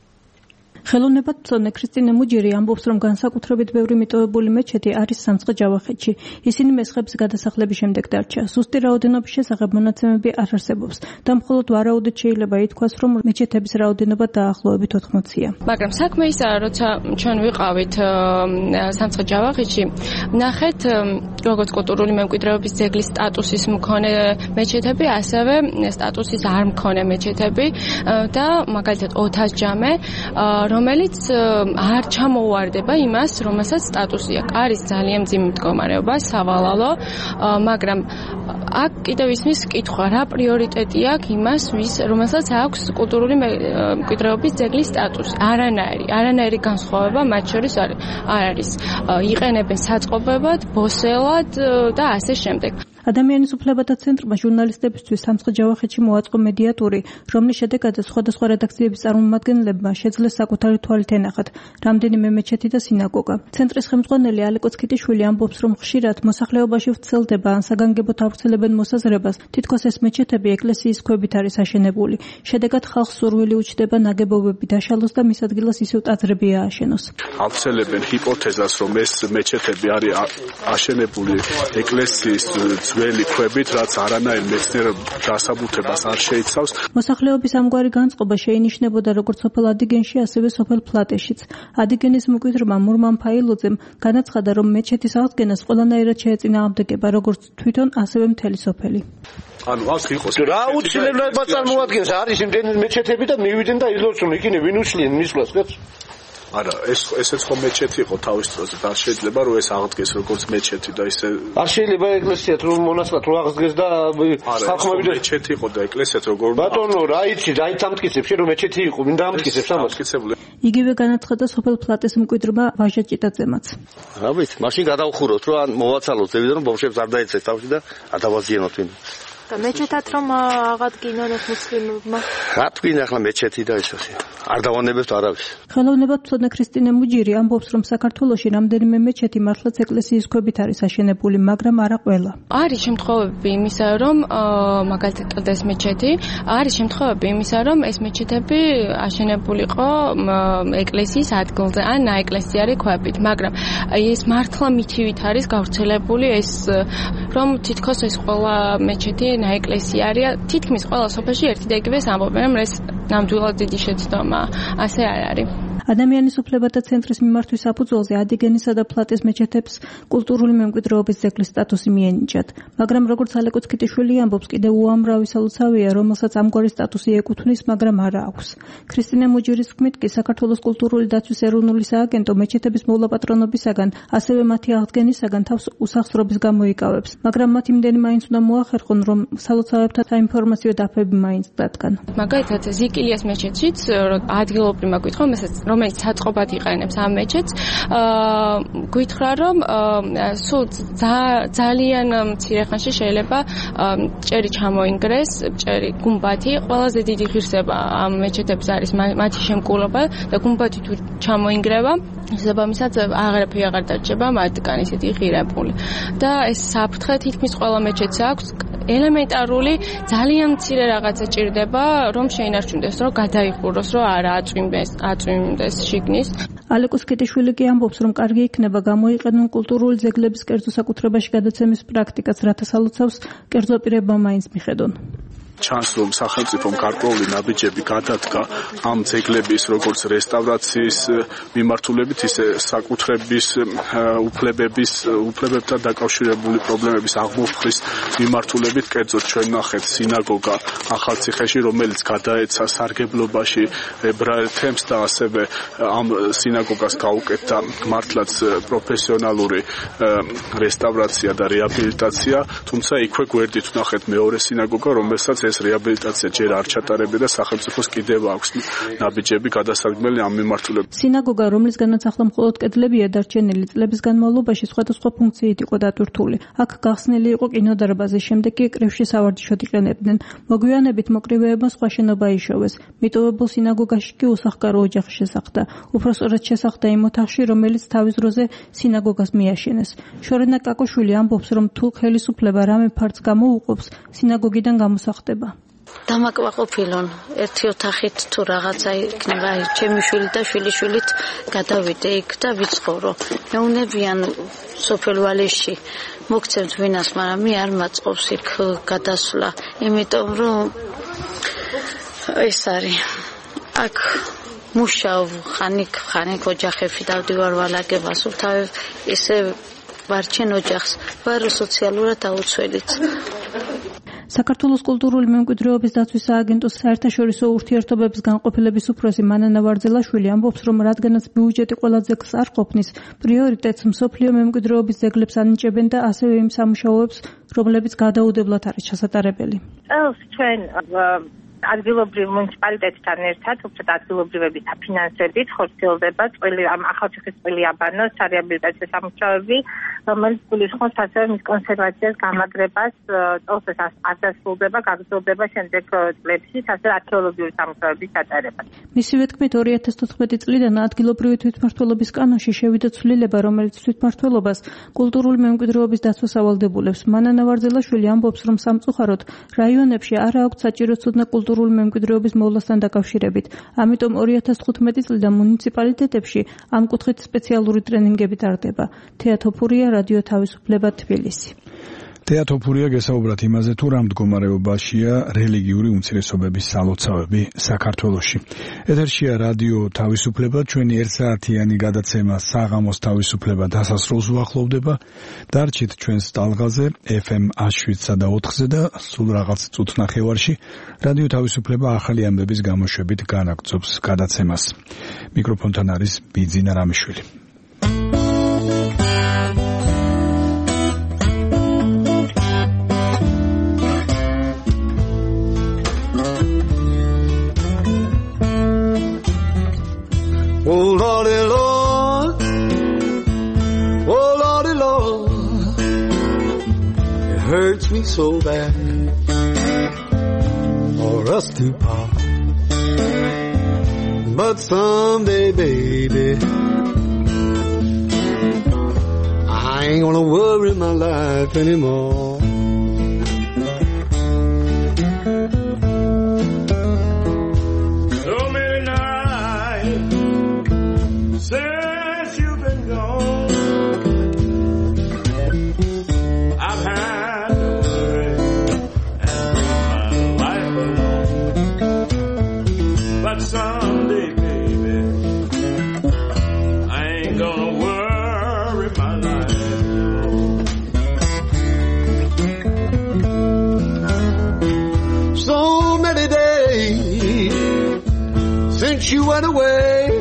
ხელოვნებათმცოდნე ქრისტინე მუჯირი ამბობს, რომ განსაკუთრებით ბევრი მიტოვებული მეჩეთი არის სამცხე-ჯავახეთში. ისინი მესხების გადასახლების შემდეგ დარჩა. ზუსტი რაოდენობის შესახებ მონაცემები არ არსებობს და მხოლოდ ვარაუდით შეიძლება ითქვას, რომ მეჩეთების რაოდენობა დაახლოებით ოთხმოცია. მაგრამ საქმე ისაა, როცა ჩვენ ვიყავით სამცხე-ჯავახეთში, ნახეთ როგორც კულტურული მემკვიდრეობის ძეგლის სტატუსის მქონე მეჩეთები, ასევე სტატუსის არ მქონე მეჩეთები და მაგალითად ოთასჯამე, რომელიც არ ჩამოუვარდება იმას, რომელსაც სტატუსი აქვს. არის ძალიან მძიმე მდგომარეობა, სავალალო, მაგრამ აქ კიდევ ისმის კითხვა, რა პრიორიტეტი აქვს იმას, ვის რომელსაც აქვს კულტურული მემკვიდრეობის ძეგლის სტატუსი. არანაირი, არანაირი განსხვავება მათ შორის არ არის. იყენებენ საწყობებად, ბოსელად და ასე შემდეგ. ადამიანის უფლებათა ცენტრმა ჟურნალისტებისთვის სამცხე-ჯავახეთში მოაწყო მედიატური, რომლის შედეგადაც სხვადასხვა რედაქციების წარმომადგენლებმა შეძლეს საკუთარი თვალით ენახათ რამდენიმე მეჩეთი და სინაგოგა. ცენტრის ხელმძღვანელი ალეკო ცქიტიშვილი ამბობს, რომ ხშირად მოსახლეობაში ვრცელდება ან საგანგებოდ ავრცელებენ მოსაზრებას, თითქოს ეს მეჩეთები ეკლესიის ქვებით არის აშენებული. შედეგად ხალხს სურვილი უჩნდება ნაგებობები დაშალოს და მის ადგილას ისევ ტაძრები ააშენოს. ავრცელებენ ჰიპოთეზას, რომ ეს მეჩეთები არის აშენებული ეკლესიის ძველი ქვებით, რაც არანაირ მეცნიერ დასაბუთებას არ შეიცავს. მოსახლეობის ამგვარი განწყობა შეინიშნებოდა როგორც სოფელ ადიგენში, ასევე სოფელ ფლატეშიც. ადიგენის მკვიდრმა მურმან ფაილოძემ განაცხადა, რომ მეჩეთის აღდგენას ყველანაირად შეეწინააღმდეგება როგორც თვითონ, ასევე მთელი სოფელი. ანუ აქ იყოს რა უცილებლობა წარმოადგენს, არის იმდენი მეჩეთები და მივიდნენ და ილოცონ იქინე ვინ უშლიან მისვლას კაც? არა, ეს ესეც ხომ მეჩეთი იყო თავის დროზე და არ შეიძლება რომ ეს აღდგეს როგორც მეჩეთი და ისე არ შეიძლება ეკლესიათ რომ მონასტრად რო აღდგეს და ხალხმები და მეჩეთი იყო და ეკლესიათ როგორ ბატონო რა იცი რაით ამტკიცებს რომ მეჩეთი იყო მინდა ამტკიცებს ამას იგივე განაცხადა სოფელ ფლატეს მკვიდრმა ვაჟა ჭიტაძემაც. რა ვიცი მაშინ გადავხუროთ რომ ან მოვაცალოთ ზევიდან რომ ბავშვებს არ დაეცეს თავში და არ დავაზიანოთ ვინ და მეჩეთად რომ აღადგინონ ეს მუსლიმებმა. რა თქვენ ახლა მეჩეთი და ისე არ დავანებებთ არავის. ხელოვნებათმცოდნე ქრისტინე მუჯირი ამბობს, რომ საქართველოში რამდენიმე მეჩეთი მართლაც ეკლესიის ქვებით არის აშენებული, მაგრამ არა ყველა. არის შემთხვევები იმისა, რომ მაგალითად კლდეს მეჩეთი, არის შემთხვევები იმისა, რომ ეს მეჩეთები აშენებულიყო ეკლესიის ადგილზე ან ნაეკლესიარი ქვებით, მაგრამ ეს მართლა მითივით არის გავრცელებული ეს, რომ თითქოს ეს ყველა მეჩეთი ნაეკლესიარია, თითქმის ყველა სოფელში ერთი და იგივეს ამბობენ, რომ ეს ნამდვილად დიდი შეცდომა, ასე არ არის. ადამიანის უფლებათა ცენტრის მიმართვის საფუძველზე ადიგენისა და ფლატეს მეჩეთებს კულტურული მემკვიდრეობის ძეგლის სტატუსი მიენიჭათ, მაგრამ როგორც ალეკო ცქიტიშვილი ამბობს, კიდევ უამრავი სალოცავია, რომელსაც ამგვარი სტატუსი ეკუთვნის, მაგრამ არა აქვს. ქრისტინე მუჯირის თქმით კი საქართველოს კულტურული დაცვის ეროვნული სააგენტო მეჩეთების მოვლა-პატრონობისაგან, ასევე მათი აღდგენისაგან თავს უსახსრობის გამოიკავებს, მაგრამ მათ იმდენი მაინც უნდა მოახერხონ, რომ სალოცავებთან საინფორმაციო დაფები მაინც დადგან. მაგალითად ზიკილიას მეჩეთშიც ადგილობრივმა კითხვა, მესაც რომ რომელიც საწყობად იყენებს ამ მეჩეთს, გითხრა რომ სულ ძალიან მცირე ხანში შეიძლება ჭერი ჩამოინგრეს, ჭერი გუმბათი, ყველაზე დიდი ღირსება ამ მეჩეთებს არის მათი შემკულობა და გუმბათი თუ ჩამოინგრევა, შესაბამისად აღარაფერი აღარ დარჩება მათგან ისეთი ღირებული. და ეს საფრთხე თითქმის ყველა მეჩეთს აქვს. ელემენტარული ძალიან მცირე რაღაცა ჭირდება, რომ შეინარჩუნდეს, რომ გადაიხუროს, რომ არა აწვიმდეს, აწვიმდეს შიგნის. ალეკოს კეტიშვილი კი ამბობს, რომ კარგი იქნება გამოიყენონ კულტურული ძეგლების კერძო საკუთრებაში გადაცემის პრაქტიკაც, რათა სალოცავს კერძო პირებმა მაინც მიხედონ. ჩანს რომ სახელმწიფომ გარკვეული ნაბიჯები გადადგა ამ ძეგლების როგორც რესტავრაციის მიმართულებით, ისე საკუთრების უფლებების უფლებებთან დაკავშირებული პრობლემების აღმოფხრის მიმართულებით. კერძოდ ჩვენ ნახეთ სინაგოგა ახალციხეში, რომელიც გადაეცა სარგებლობაში ებრაელ თემს და ასევე ამ სინაგოგას გაუკეთდა მართლაც პროფესიონალური რესტავრაცია და რეაბილიტაცია, თუმცა იქვე გვერდით ნახეთ მეორე სინაგოგა, რომელსაც ეს რეაბილიტაცია ჯერ არ ჩატარებია და სახელმწიფოს კიდევ აქვს ნაბიჯები გადასარგებელი ამ მიმართულებით. სინაგოგა, რომლისგანაც ახლა მხოლოდ კედლებია დარჩენილი, წლების განმავლობაში სხვადასხვა ფუნქციით იყო დატვირთული. აქ გახსნილი იყო კინოდარბაზი, შემდეგ კი კრებში სავარჯიშოდ იყენებდნენ. მოგვიანებით მოკრივეებმა სხვა შენობა იშოვეს. მიტოვებულ სინაგოგაში კი უსახკარო ოჯახი შესახდა. უпростоრად შესახდა იმ ოთახში, რომელიც თავის დროზე სინაგოგას მიაშენეს. შორენა კაკოშვილი ამბობს, რომ თუ ხელისუფლება რამე ფარც გამოუყოფს, სინაგოგიდან გამოსახდება. დამაკმაყოფილონ ერთი ოთახით თუ რაღაცა იქნება, ჩემი შვილი და შვილიშვილით გადავიდე იქ და ვიცხოვრო. მეუნებიან სოფელ ვალეში მოგცემთ ვინას, მაგრამ მე არ მაწყობს იქ გადასვლა, იმიტომ რომ ეს არის აქ მუშაობ ხანიკ ხანიკ ოჯახებში დავდივარ ვალაგებას, თავი ესე ვარჩენ ოჯახს, ვარ სოციალურად აუცილებლად. საქართველოს კულტურული მემკვიდრეობის დაცვის სააგენტოს საერთაშორისო ურთიერთობების განყოფილების უფროსი მანანა ვარძელაშვილი ამბობს, რომ რადგანაც ბიუჯეტი ყველა ძეგლს არ ყოფნის, პრიორიტეტს მსოფლიო მემკვიდრეობის ძეგლებს ანიჭებენ და ასევე იმ სამუშაოებს, რომლებიც გადაუდებლად არის ჩასატარებელი. წელს ჩვენ ადგილობრივ მუნიციპალიტეტთან ერთად, უბრალოდ ადგილობრივების საფინანსებით ხორციელდება წყვილი ამ ახალციხის წყვილი აბანოს სარეაბილიტაციო სამუშაოები, რომელიც გულისხმობს ასევე მის კონსერვაციას, გამაგრებას, წელს ეს არ დასრულდება, გაგრძელდება შემდეგ წლებში, ასევე არქეოლოგიური სამუშაოების ჩატარება. მისივე თქმით, ორი ათას თოთხმეტი წლიდან ადგილობრივი თვითმმართველობის კანონში შევიდა ცვლილება, რომელიც თვითმმართველობას კულტურული მემკვიდრეობის დაცვას ავალდებულებს. მანანა ვარძელაშვილი ამბობს, რომ სამწუხაროდ რაიონებში არ აქვს საჭირო ცოდნა კულტურული მემკვიდრეობის მოვლასთან დაკავშირებით. ამიტომ ორი ათას თხუთმეტი წლიდან მუნიციპალიტეტებში ამ კუთხით სპეციალური ტრენინგები ტარდება. თეა თოფურია, რადიო თავისუფლება, თბილისი. თეა თოფურია გესაუბრათ იმაზე, თუ რა მდგომარეობაშია რელიგიური უმცირესობების სალოცავები საქართველოში. ეთერშია რადიო თავისუფლება, ჩვენი ერთსაათიანი გადაცემა საღამოს თავისუფლება დასასრულს უახლოვდება. დარჩით ჩვენს ტალღაზე ეფ ემ შვიდსა და ოთხზე და სულ რაღაც წუთ ნახევარში რადიო თავისუფლება ახალი ამბების გამოშვებით განაგრძობს გადაცემას. მიკროფონთან არის ბიძინა რამიშვილი. Oh Lordy Lord, oh Lordy Lord, it hurts me so bad for us to part. But someday, baby, I ain't gonna worry my life anymore. Someday, baby, I ain't gonna worry my life anymore. So many days since you went away,